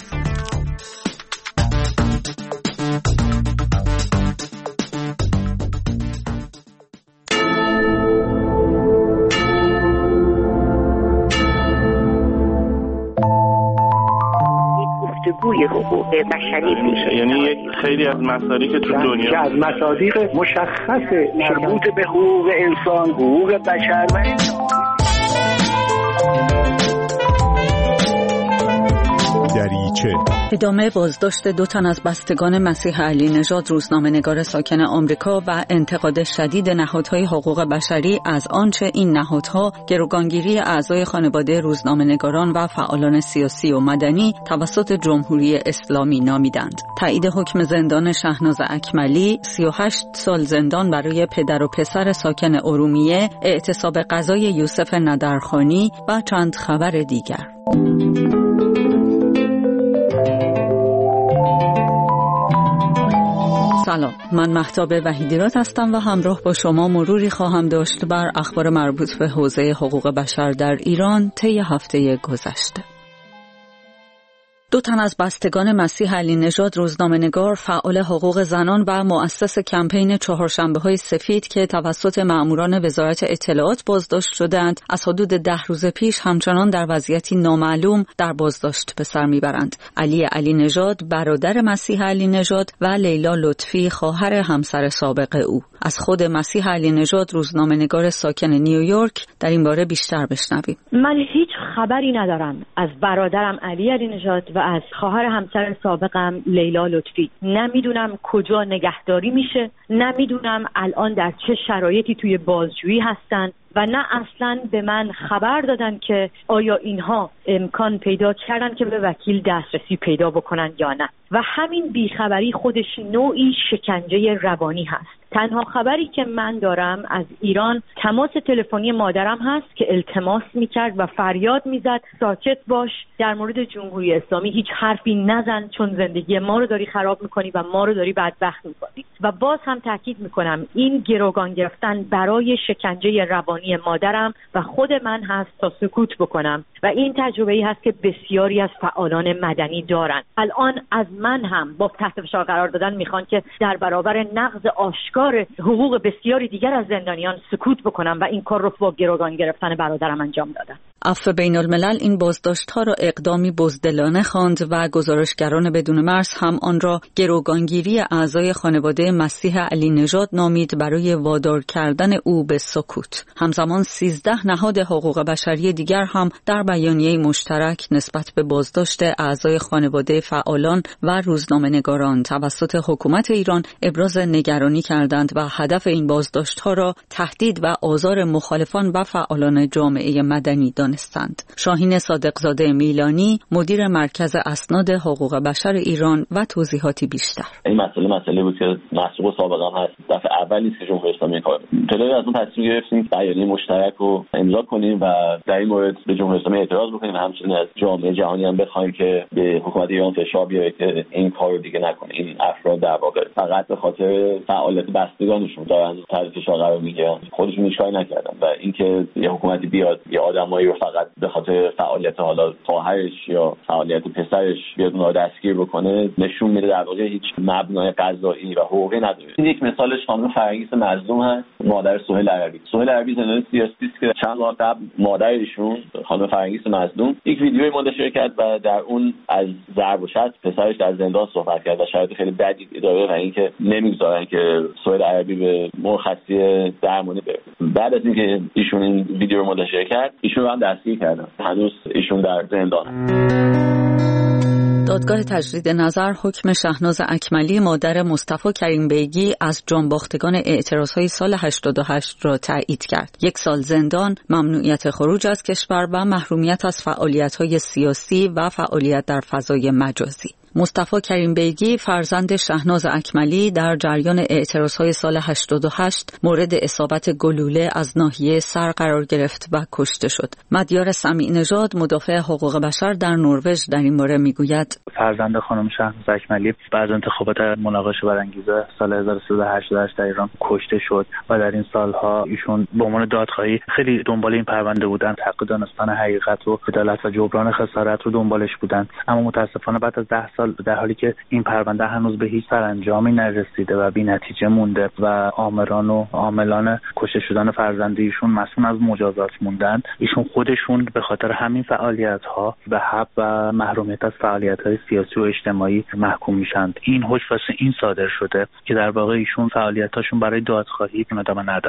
حقوق بشری میشه، یعنی یک خیلی از مصادیق تو دنیا که از مصادیق مشخص مربوط به حقوق انسان، حقوق بشر و دریچه. ادامه بازداشت 2 تن از بستگان مسیح علی نژاد، روزنامه‌نگار ساکن آمریکا و انتقاد شدید نهادهای حقوق بشری از آنچه این نهادها گروگانگیری اعضای خانواده روزنامه‌نگاران و فعالان سیاسی و مدنی توسط جمهوری اسلامی نامیدند. تایید حکم زندان شهناز اکملی، 38 سال زندان برای پدر و پسر ساکن ارومیه، اعتصاب قضای یوسف ندرخانی و چند خبر دیگر. سلام، من مهتاب وحیدیراد هستم و همراه با شما مروری خواهم داشت بر اخبار مربوط به حوزه حقوق بشر در ایران طی هفته گذشته. 2 تن از بستگان مسیح علی نژاد، روزنامه‌نگار، فعال حقوق زنان و مؤسس کمپین چهارشنبه‌های سفید که توسط مأموران وزارت اطلاعات بازداشت شدند، از حدود 10 روز پیش همچنان در وضعیتی نامعلوم در بازداشت به سر میبرند. علی نژاد برادر مسیح علی نژاد و لیلا لطفی خواهر همسر سابق او. از خود مسیح علی نژاد، روزنامه‌نگار ساکن نیویورک، در این باره بیشتر بشنویم. من هیچ خبری ندارم از برادرم علی نژاد و از خواهر همسر سابقم لیلا لطفی. نمیدونم کجا نگهداری میشه، نمیدونم الان در چه شرایطی توی بازجویی هستن و نه اصلا به من خبر دادن که آیا اینها امکان پیدا کردن که به وکیل دسترسی پیدا بکنن یا نه. و همین بیخبری خودش نوعی شکنجه روانی هست. تنها خبری که من دارم از ایران تماس تلفنی مادرم هست که التماس میکرد و فریاد میزد ساکت باش، در مورد جمهوری اسلامی هیچ حرفی نزن چون زندگی ما رو داری خراب میکنی و ما رو داری بدبخت میکنی. و باز هم تاکید میکنم این گروگان گرفتن برای شکنجه روانی مادرم و خود من هست تا سکوت بکنم و این تجربه‌ای هست که بسیاری از فعالان مدنی دارن. الان از من هم با تحت فشار قرار دادن میخوان که در برابر نقض آشکار حقوق بسیاری دیگر از زندانیان سکوت بکنم و این کار رو با گروگان گرفتن برادرم انجام دادم. عفو بین الملل این بازداشت‌ها را اقدامی بزدلانه خواند و گزارشگران بدون مرز هم آن را گروگانگیری اعضای خانواده مسیح علی نژاد نامید برای وادار کردن او به سکوت. همزمان 13 نهاد حقوق بشری دیگر هم در بیانیه مشترک نسبت به بازداشت اعضای خانواده فعالان و روزنامه‌نگاران توسط حکومت ایران ابراز نگرانی کردند و هدف این بازداشت‌ها را تهدید و آزار مخالفان و فعالان جامعه مدنی دانستند. شاهین صادقزاده میلانی، مدیر مرکز اسناد حقوق بشر ایران، و توضیحاتی بیشتر. این مسئله بود که مسئول سابقا هست. دفعه اول نیست که جمهوری اسلامی کار جلوی از اون تصمیم گرفتیم بیانیه مشترک رو امضا کنیم و در این مورد به جمهوری اسلامی اعتراض بکنیم و همچنین از جامعه جهانی هم بخوایم که به حکومت ایران فشار بیاره که این کار رو دیگه نکنه. این افراد در واقع فقط به خاطر فعالیت بستگانشون دارن تحت فشار قرار میگیرن، خودشون هیچ کاری نکردن و اینکه یه حکومتی بیاد یه آدمایی رو فقط به خاطر فعالیت حالا خواهرش یا فعالیت پسرش بیاد اونها دستگیر بکنه نشون میده در واقع هیچ مبنای قضایی و حقوقی نداره. این یک مثالش خانم فرنگیس مظلوم هست، مادر سهیل عربی. سهیل عربی زندانی سیاسی است که چند ماه قبل مادر ایشون خانم فرنگیس مظلوم یک ویدیویی منتشر کرد و در اون از ضرب و شتم پسرش در زندان صحبت کرد و شرایط خیلی بدی داره و اینکه نمیگذارن که سهیل عربی به مرخصی درمانی بره. بعد از اینکه ایشون این ویدیو رو منتشر کرد ایشون رو هم دستگیر کردن. هنوز ایشون در زندان. دادگاه تجدید نظر حکم شهناز اکملی مادر مصطفی کریم بیگی از جانباختگان اعتراضهای سال 88 را تایید کرد. 1 سال زندان، ممنوعیت خروج از کشور و محرومیت از فعالیت‌های سیاسی و فعالیت در فضای مجازی. مصطفی کریم بیگی فرزند شهناز اکملی در جریان اعتراضهای سال 88 مورد اصابت گلوله از ناحیه سر قرار گرفت و کشته شد. مدیار سمیع نژاد مدافع حقوق بشر در نروژ در این باره میگوید فرزند خانم شهناز اکملی بعد از انتخابات مناقشه برانگیزه سال 1388 در ایران کشته شد و در این سالها ایشون به عنوان دادخواهی خیلی دنبال این پرونده بودن، تحقیق دانستن حقیقت و عدالت و جبران خسارت رو دنبالش بودن، اما متاسفانه بعد از 10 سال در حالی که این پرونده هنوز به هیچ سرانجامی نرسیده و بی‌نتیجه مونده و آمران و عاملان کشته شدن فرزند ایشون مسئول از مجازات موندن، ایشون خودشون به خاطر همین فعالیت‌ها به حبس و محرومیت از فعالیت‌های سیاسی و اجتماعی محکوم میشن. این حکم واسه این صادر شده که در واقع ایشون فعالیتاشون برای دادخواهی ادامه ندن.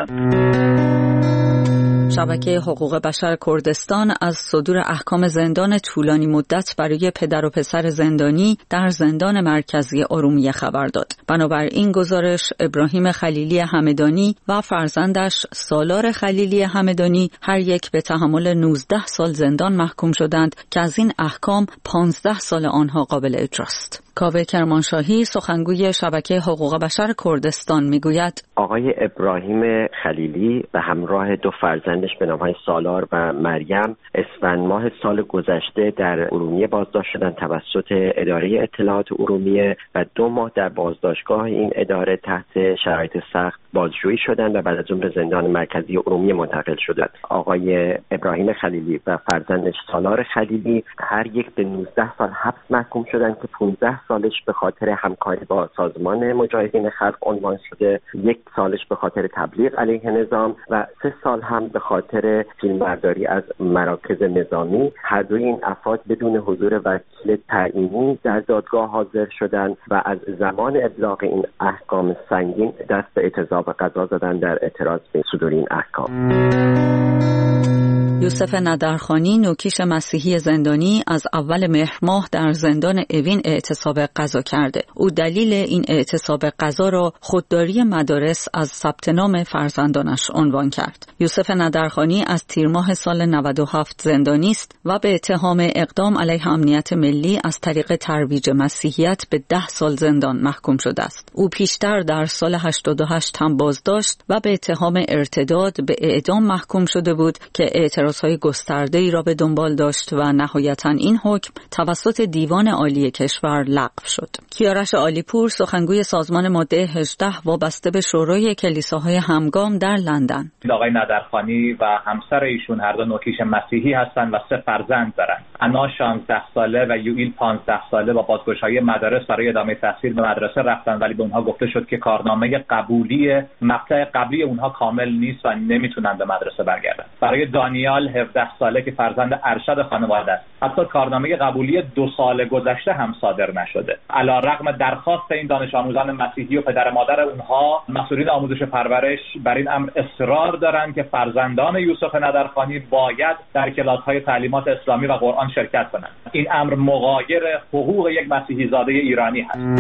شبکه حقوق بشر کردستان از صدور احکام زندان طولانی مدت برای پدر و پسر زندانی در زندان مرکزی ارومیه خبر داد. بنابراین گزارش ابراهیم خلیلی همدانی و فرزندش سالار خلیلی همدانی هر یک به تحمل 19 سال زندان محکوم شدند که از این احکام 15 سال آنها قابل اجراست. کاوه کرمانشاهی سخنگوی شبکه حقوق بشر کردستان میگوید آقای ابراهیم خلیلی به همراه 2 فرزندش به نام‌های سالار و مریم اسفند ماه سال گذشته در ارومیه بازداشت شدند توسط اداره اطلاعات ارومیه و 2 ماه در بازداشتگاه این اداره تحت شرایط سخت بازجویی شدند و بعد از اون به زندان مرکزی ارومیه منتقل شدند. آقای ابراهیم خلیلی و فرزندش سالار خلیلی هر یک به 19 سال حبس محکوم شدند که 15 سالش به خاطر همکاری با سازمان مجاهدین خلق عنوان شده، 1 سالش به خاطر تبلیغ علیه نظام و 3 سال هم به خاطر فیلمبرداری از مراکز نظامی. هر دوی این افراد بدون حضور وکیل تعیینی در دادگاه حاضر شدند و از زمان ابلاغ این احکام سنگین دست به اعتصاب قضا زدن در اعتراض به صدور این احکام. یوسف ندرخانی نوکیش مسیحی زندانی از اول مهر ماه در زندان اوین اعتصاب قضا کرده. او دلیل این اعتصاب قضا را خودداری مدارس از ثبت نام فرزندانش عنوان کرد. یوسف ندرخانی از تیر ماه سال 97 زندانی است و به اتهام اقدام علیه امنیت ملی از طریق ترویج مسیحیت به 10 سال زندان محکوم شده است. او پیشتر در سال 88 هم بازداشت و به اتهام ارتداد به اعدام محکوم شده بود که اعتراضهای گسترده‌ای را به دنبال داشت و نهایتاً این حکم توسط دیوان عالی کشور لغو شد. کیارش عالیپور سخنگوی سازمان ماده 18 وابسته به شورای کلیساهای همگام در لندن. آقای ندرخانی و همسر ایشون هر دو نوکیش مسیحی هستند و 3 فرزند دارند. انا 16 ساله و یوئیل 15 ساله با بازگشایی مدارس برای ادامه تحصیل به مدرسه رفتن، ولی به اونها گفته شد که کارنامه قبولی مقطع قبلی اونها کامل نیست و نمیتونن به مدرسه برگردن. برای دانیال 17 ساله که فرزند ارشد خانواده است، حتی کارنامه قبولی 2 سال گذشته هم صادر نشده. علیرغم درخواست این دانش آموزان مسیحی و پدر مادر اونها، مسئولین آموزش پرورش بر این امر اصرار دارند که فرزندان یوسف ندرخانی باید در کلاس‌های تعلیمات اسلامی و قرآن شرکت کنند. این امر مغایر حقوق یک مسیحی زاده ایرانی هست.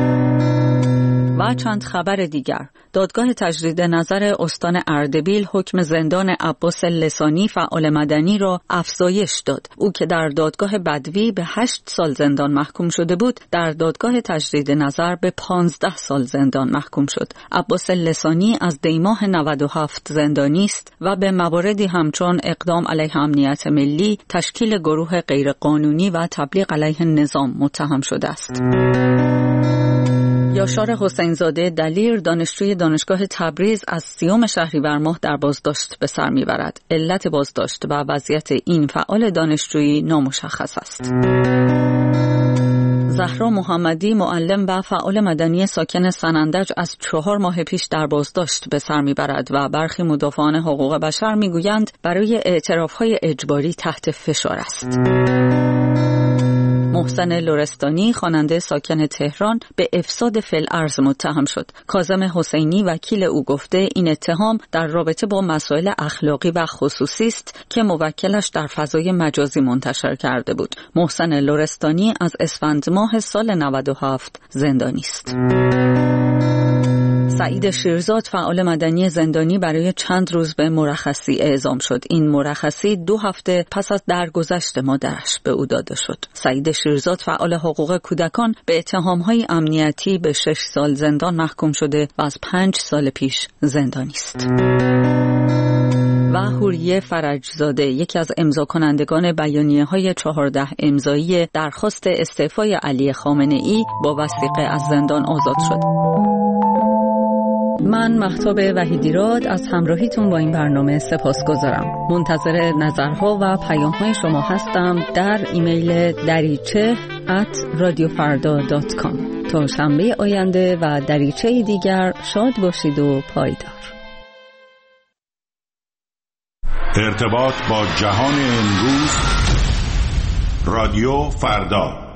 و چند خبر دیگر. دادگاه تجدید نظر استان اردبیل حکم زندان عباس لسانی فعال مدنی را افزایش داد. او که در دادگاه بدوی به 8 سال زندان محکوم شده بود، در دادگاه تجدید نظر به 15 سال زندان محکوم شد. عباس لسانی از دیماه 97 زندانی است و به مواردی همچون اقدام علیه امنیت ملی، تشکیل گروه غیرقانونی و تبلیغ علیه نظام متهم شده است. یاشار حسینزاده دلیر دانشجوی دانشگاه تبریز از 30 شهریور ماه در بازداشت به سر میبرد. علت بازداشت و وضعیت این فعال دانشجویی نامشخص است. زهرا محمدی معلم و فعال مدنی ساکن سنندج از 4 ماه پیش در بازداشت به سر میبرد و برخی مدافعان حقوق بشر میگویند برای اعتراف‌های اجباری تحت فشار است. محسن لرستانی خواننده ساکن تهران به افساد فی‌الارض متهم شد. کاظم حسینی وکیل او گفته این اتهام در رابطه با مسائل اخلاقی و خصوصی است که موکلش در فضای مجازی منتشر کرده بود. محسن لرستانی از اسفند ماه سال 97 زندانی است. سعید شیرزاد فعال مدنی زندانی برای چند روز به مرخصی اعزام شد. این مرخصی 2 هفته پس از درگذشت مادرش به او داده شد. سعید شیرزاد فعال حقوق کودکان به اتهام‌های امنیتی به 6 سال زندان محکوم شده و از 5 سال پیش زندانی است. و حوریه فرجزاده یکی از امضا کنندگان بیانیه‌های 14 امضایی درخواست استعفای علی خامنه‌ای با وثیقه از زندان آزاد شد. من مهتاب وحیدیراد از همراهیتون با این برنامه سپاسگزارم. منتظر نظرها و پیام‌های شما هستم در ایمیل dariche@radiofarda.com. تا شنبه آینده و دریچه دیگر شاد باشید و پایدار. ارتباط با جهان امروز، رادیو فردا.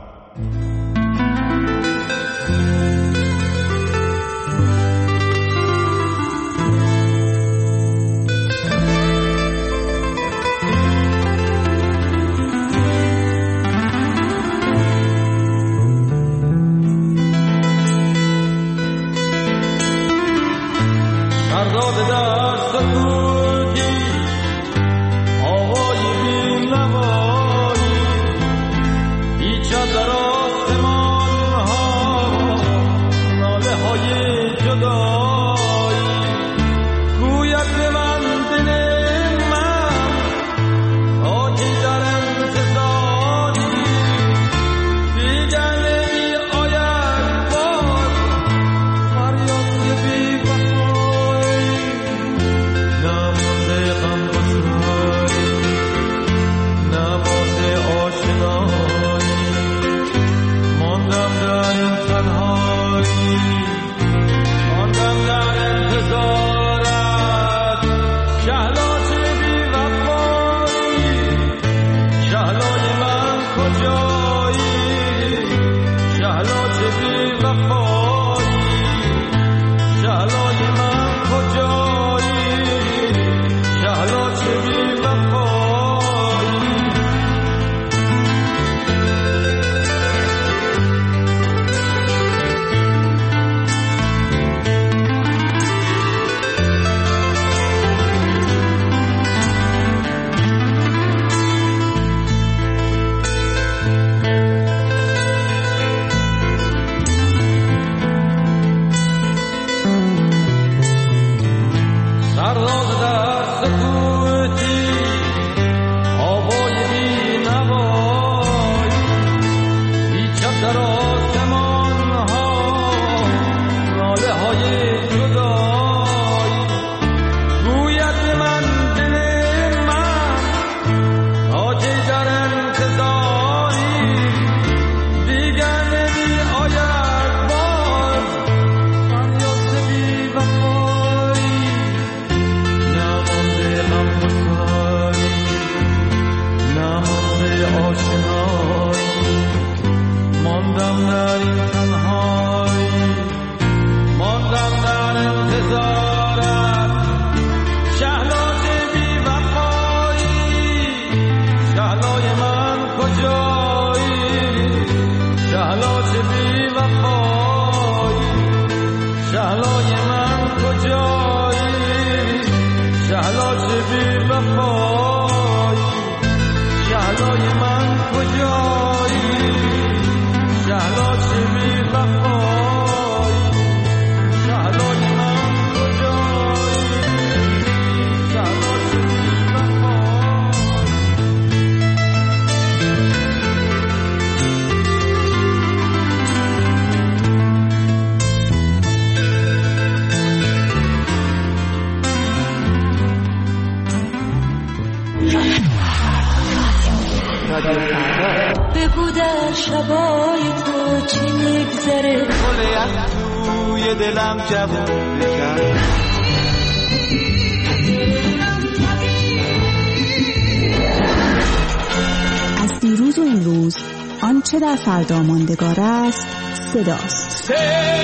رادیو فردا. بگو در شبای تو چی میگذره، گل توی دلم جوون کرد. از دیروز و امروز آنچه در فردا ماندگار است صداست.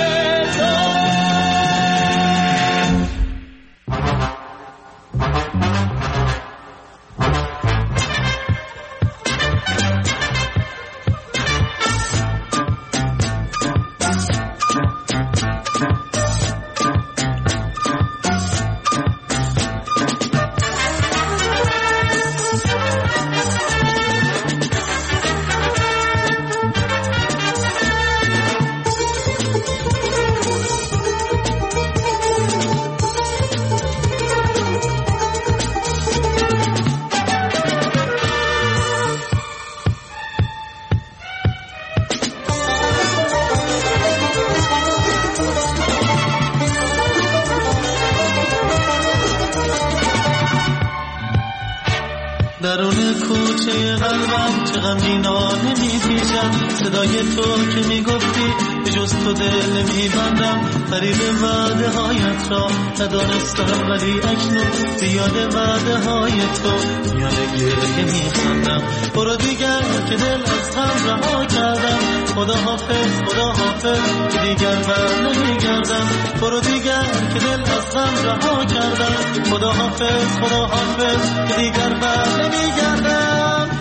درون کوچه قلبم چه غمگینانه میپیچم، صدای تو که میگفتی به جز تو دل نمیبندم، فریب وعده هایت را ندانستم ولی اکنون به یاد وعده های تو میان گریه میخندم. برو دیگر که دل از غم رها کردم، خدا حافظ خدا حافظ که دیگر بر نمیگردم. برو دیگر که دل از غم رها کردم، خدا حافظ خدا حافظ که دیگر بر نمیگردم.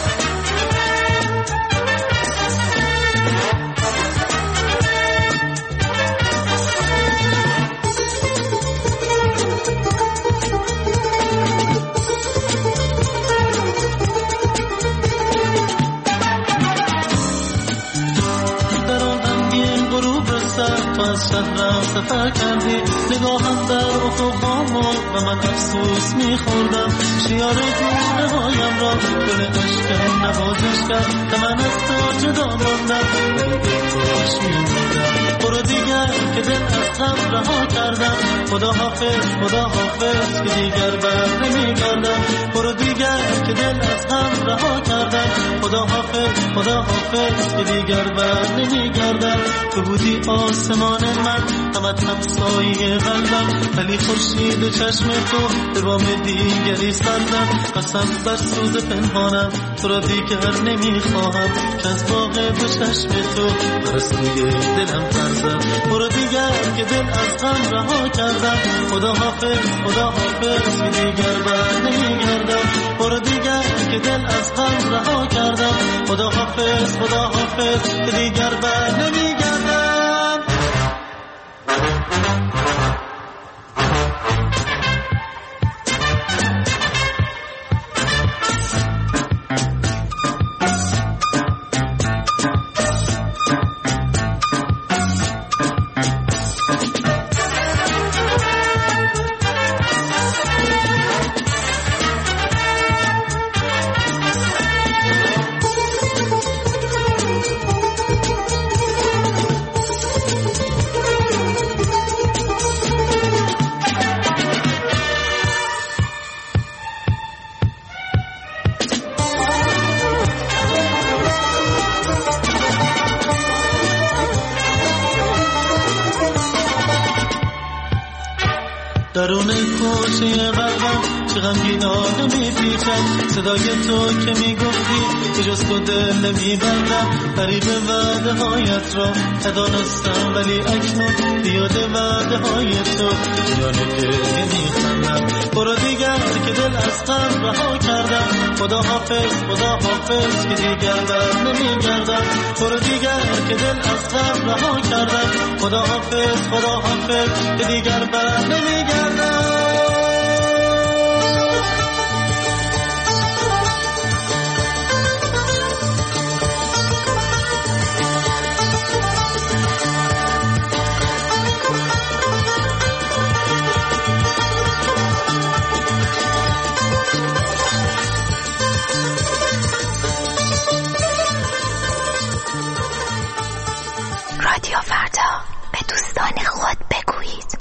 تو از شهرم سفر کردی، نگاهم در افقام و من افسوس میخوردم. شیار گونه هایم را گل عشقم نوازش کرد که من از تو جدا ماندم، ولی بهش میموندم. برو دیگر که دل از غم رها کردم، خدا حافظ خدا حافظ که دیگر بر نمیگردم. برو دیگر که دل از غم رها کردم، خدا حافظ خدا حافظ که دیگر بر نمیگردم. تو بودی آسمان من، همت همسایه قلبم، ولی خورشید چشم تو به بام دیگری سردم. قسم بر سوز پنهانم، تو را دیگر نمیخواهم که از باغ دو چشم تو پرستوی دلم فرزد. برو دیگر که دل از غم رها کردم، خدا حافظ خدا حافظ که دیگر بر نمیگردم. برو دیگر که دل از غم رها کردم، خدا حافظ خدا حافظ که دیگر بر نمیگردم. درون کوچه قلبم چه غمگینانه میپیچم، صدای تو که میگفتی به جز تو دل نمیبندم. فریب وعده هایت را ندانستم ولی اکنون بیاد وعده های تو میان گریه میخندم. برو دیگر که دل از غم رها کردم، خدا حافظ خدا حافظ که دیگر بر نمیگردم. برو دیگر که دل از غم رها کردم، خدا حافظ خدا حافظ که دیگر بر نمیگردم. رادیو فردا، به دوستان خود بگویید.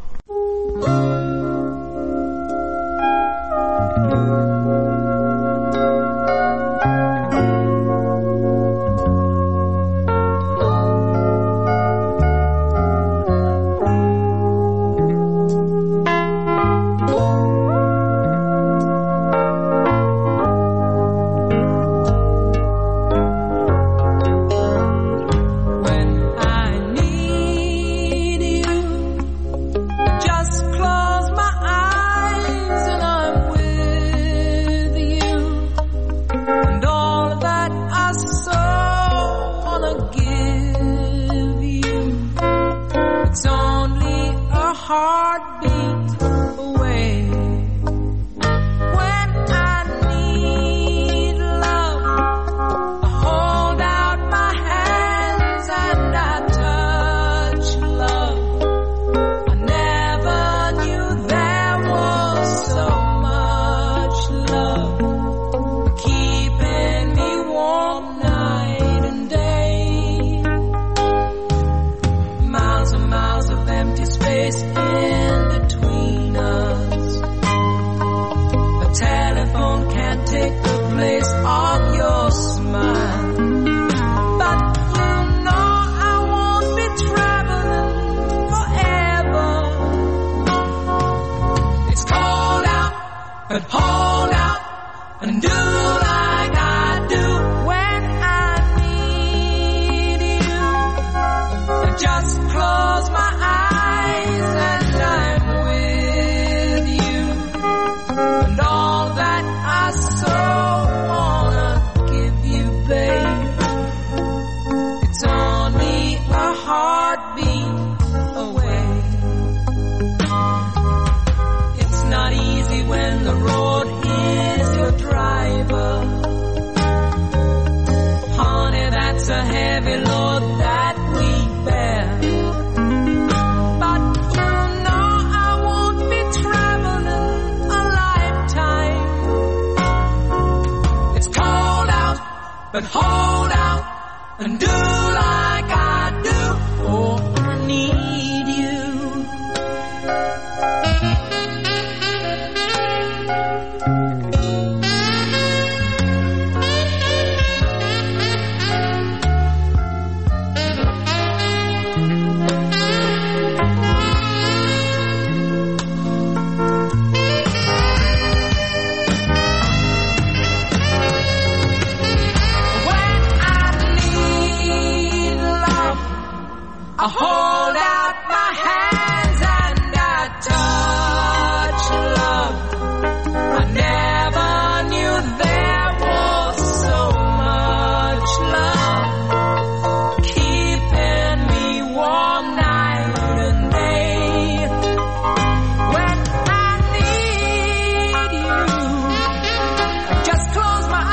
hold out and do like I do when I need you. Just close my eyes and I'm with you. And all that I so wanna give you, babe, it's only a heartbeat away. It's not easy when the road is your driver. Honey, that's a heavy load that we bear. But you know I won't be traveling a lifetime. It's cold out, but hold out and do like I do. Oh, I need you. I hold out my hands and I touch love. I never knew there was so much love keeping me warm night and day. When I need you, I just close my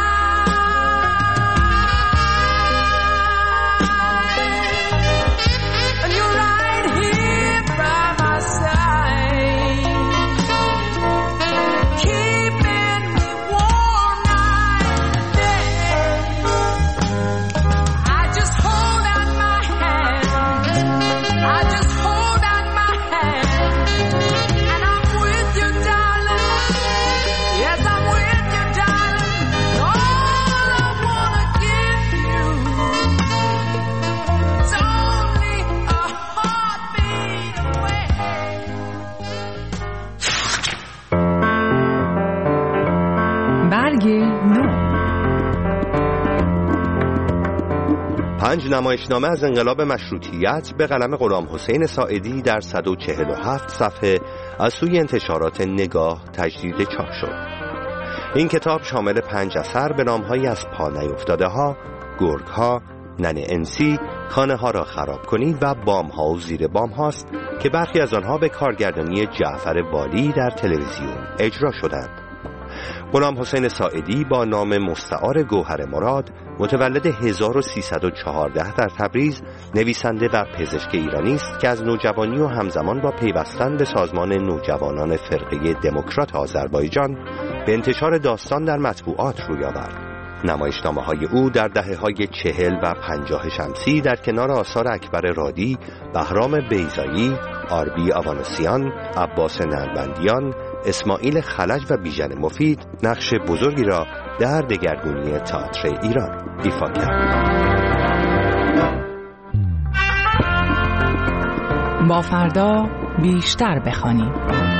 and you're right here by my side, keeping me warm night and day. I just hold out my hand, I just hold out my hand, and I'm with you, darling. Yes, I'm with you, darling. All I wanna give you, it's only a heartbeat away. برگ نو. 5 نمایشنامه از انقلاب مشروطیت به قلم غلامحسین ساعدی در 147 صفحه از سوی انتشارات نگاه تجدید چاپ شد. این کتاب شامل 5 اثر به نام‌هایی از پا نیفتاده ها، گرگ ها، نن انسی، خانه ها را خراب کنید و بام ها و زیر بام هاست که برخی از آنها به کارگردانی جعفر والی در تلویزیون اجرا شدند. غلامحسین ساعدی با نام مستعار گوهر مراد، متولد 1314 در تبریز، نویسنده و پزشک ایرانی است که از نوجوانی و همزمان با پیوستن به سازمان نوجوانان فرقه دموکرات آذربایجان به انتشار داستان در مطبوعات روی آورد. نمایشنامه‌های او در دهه‌های 40 و 50 شمسی در کنار آثار اکبر رادی، بهرام بیضایی، آربی آوانوسیان، عباس نلبندیان، اسماعیل خلج و بیژن مفید نقش بزرگی را در دگرگونی تئاتر ایران ایفا کرد. با فردا بیشتر بخوانیم.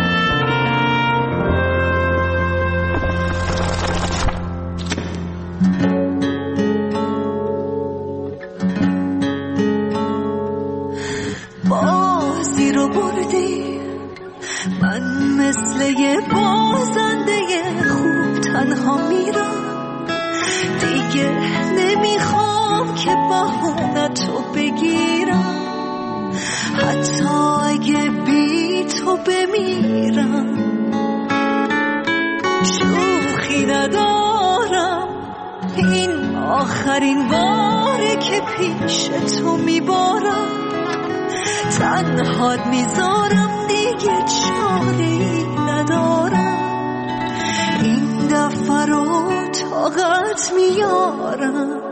بازی رو بردی، من مثل یه بازنده خوب تنها میرم، دیگه نمیخوام که بهونتو بگیرم، حتی اگه بی تو بمیرم. شوخی ندارم، این آخرین باره که پیش تو میبارم، تنهات میذارم، دیگه چاره‌ای ندارم، این دفعه رو طاقت میارم.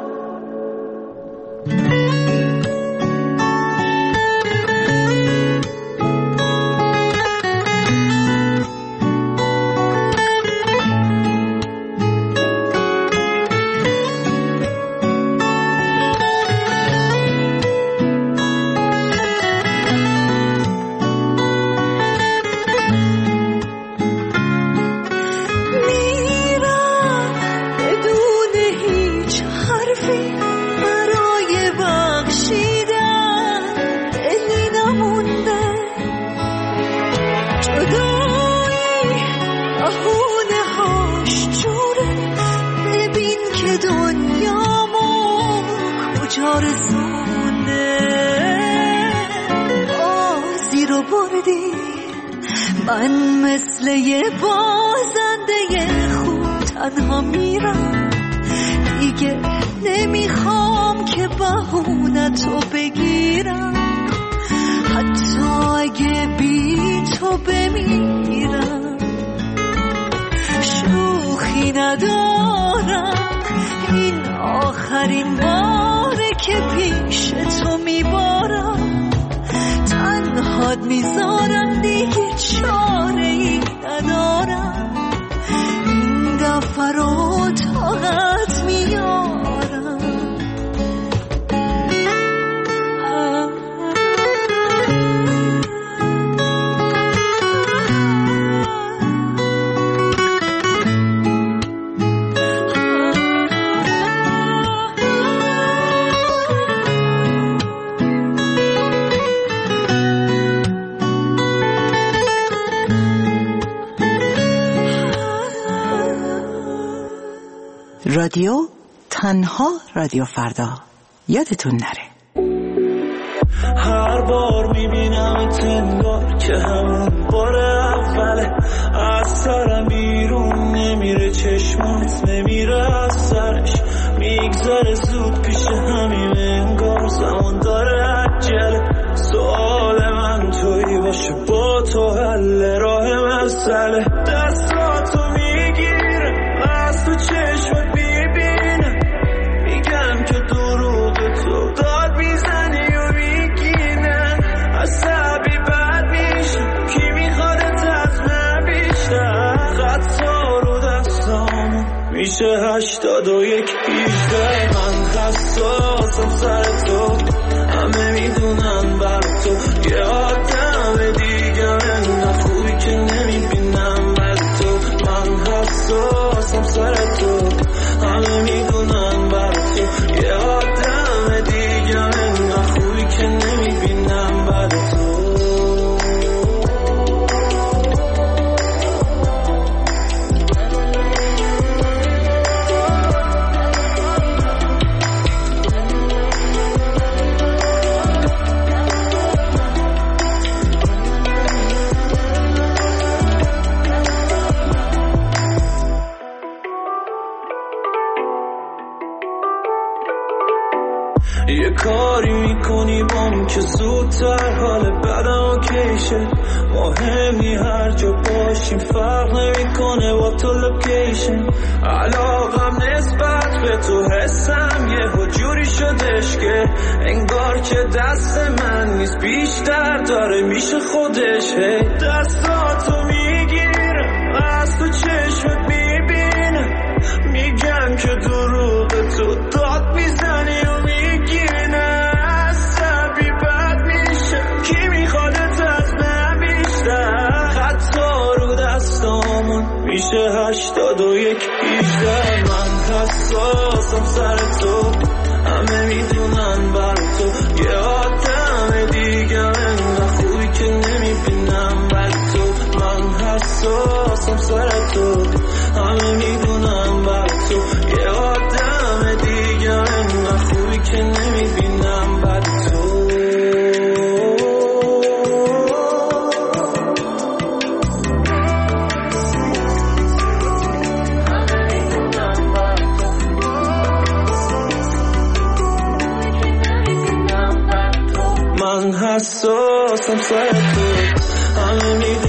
آرزونه بازی رو بردی من مثل یه بازنده خوب تنها میرم دیگه نمیخوام که بهونتو بگیرم حتی اگه بی تو بمیرم شوخی ندارم این آخرین باره که پیش تو میبارم تنهات میذارم دیگه چاره ای ندارم این دفعه رو طاقت میارم رادیو تنها رادیو فردا یادتون نره هر بار میبینم تنگار که همون بار اوله از سرم بیرون نمیره چشمات نمیره از سرش میگذره زود پیش همین انگار زمان داره عجله سوال من توی باشه با تو حل راه مسئله دستاتو میگیره از تو چشمت میبینه میگم که دروغ تو داد میزنی و میگینن عصبی بد میشه کی میخوادت از من بیشتر خطا رو دستامون میشه 81 18 من حساسم سر تو همه میدونن بر تو یه آدم دیگه نه خوبی که نمیبینم از تو من حساسم سر تو همه میدونن بر تو یه آدم دیگه نه خوبی که نمیبینم بر تو یه کاری میکنی بام که زودتر حال بدم اوکیشه مهمی هر جا باشیم فرق نمیکنه با تو لوکیشن علاقم نسبت به تو حسم یه جوری شدش که انگار که دست من نیست بیشتر داره میشه خودش دستاتو میگیره از تو چشمت میبینه میگم که دروغ تو داد میزنی و میگینه عصبی بد میشه کی میخوادت از من بیشتر خطا رو دستامون میشه 81 18 من حساسم سر تو همه میدونن بر تو یه آدم دیگه نه خوبی که نمیبینم بر تو من حساسم سر تو همه میدونن بر تو یه آدم دیگه نه خوبی که نمیبینم بر تو من حساسم سر تو همه میدونن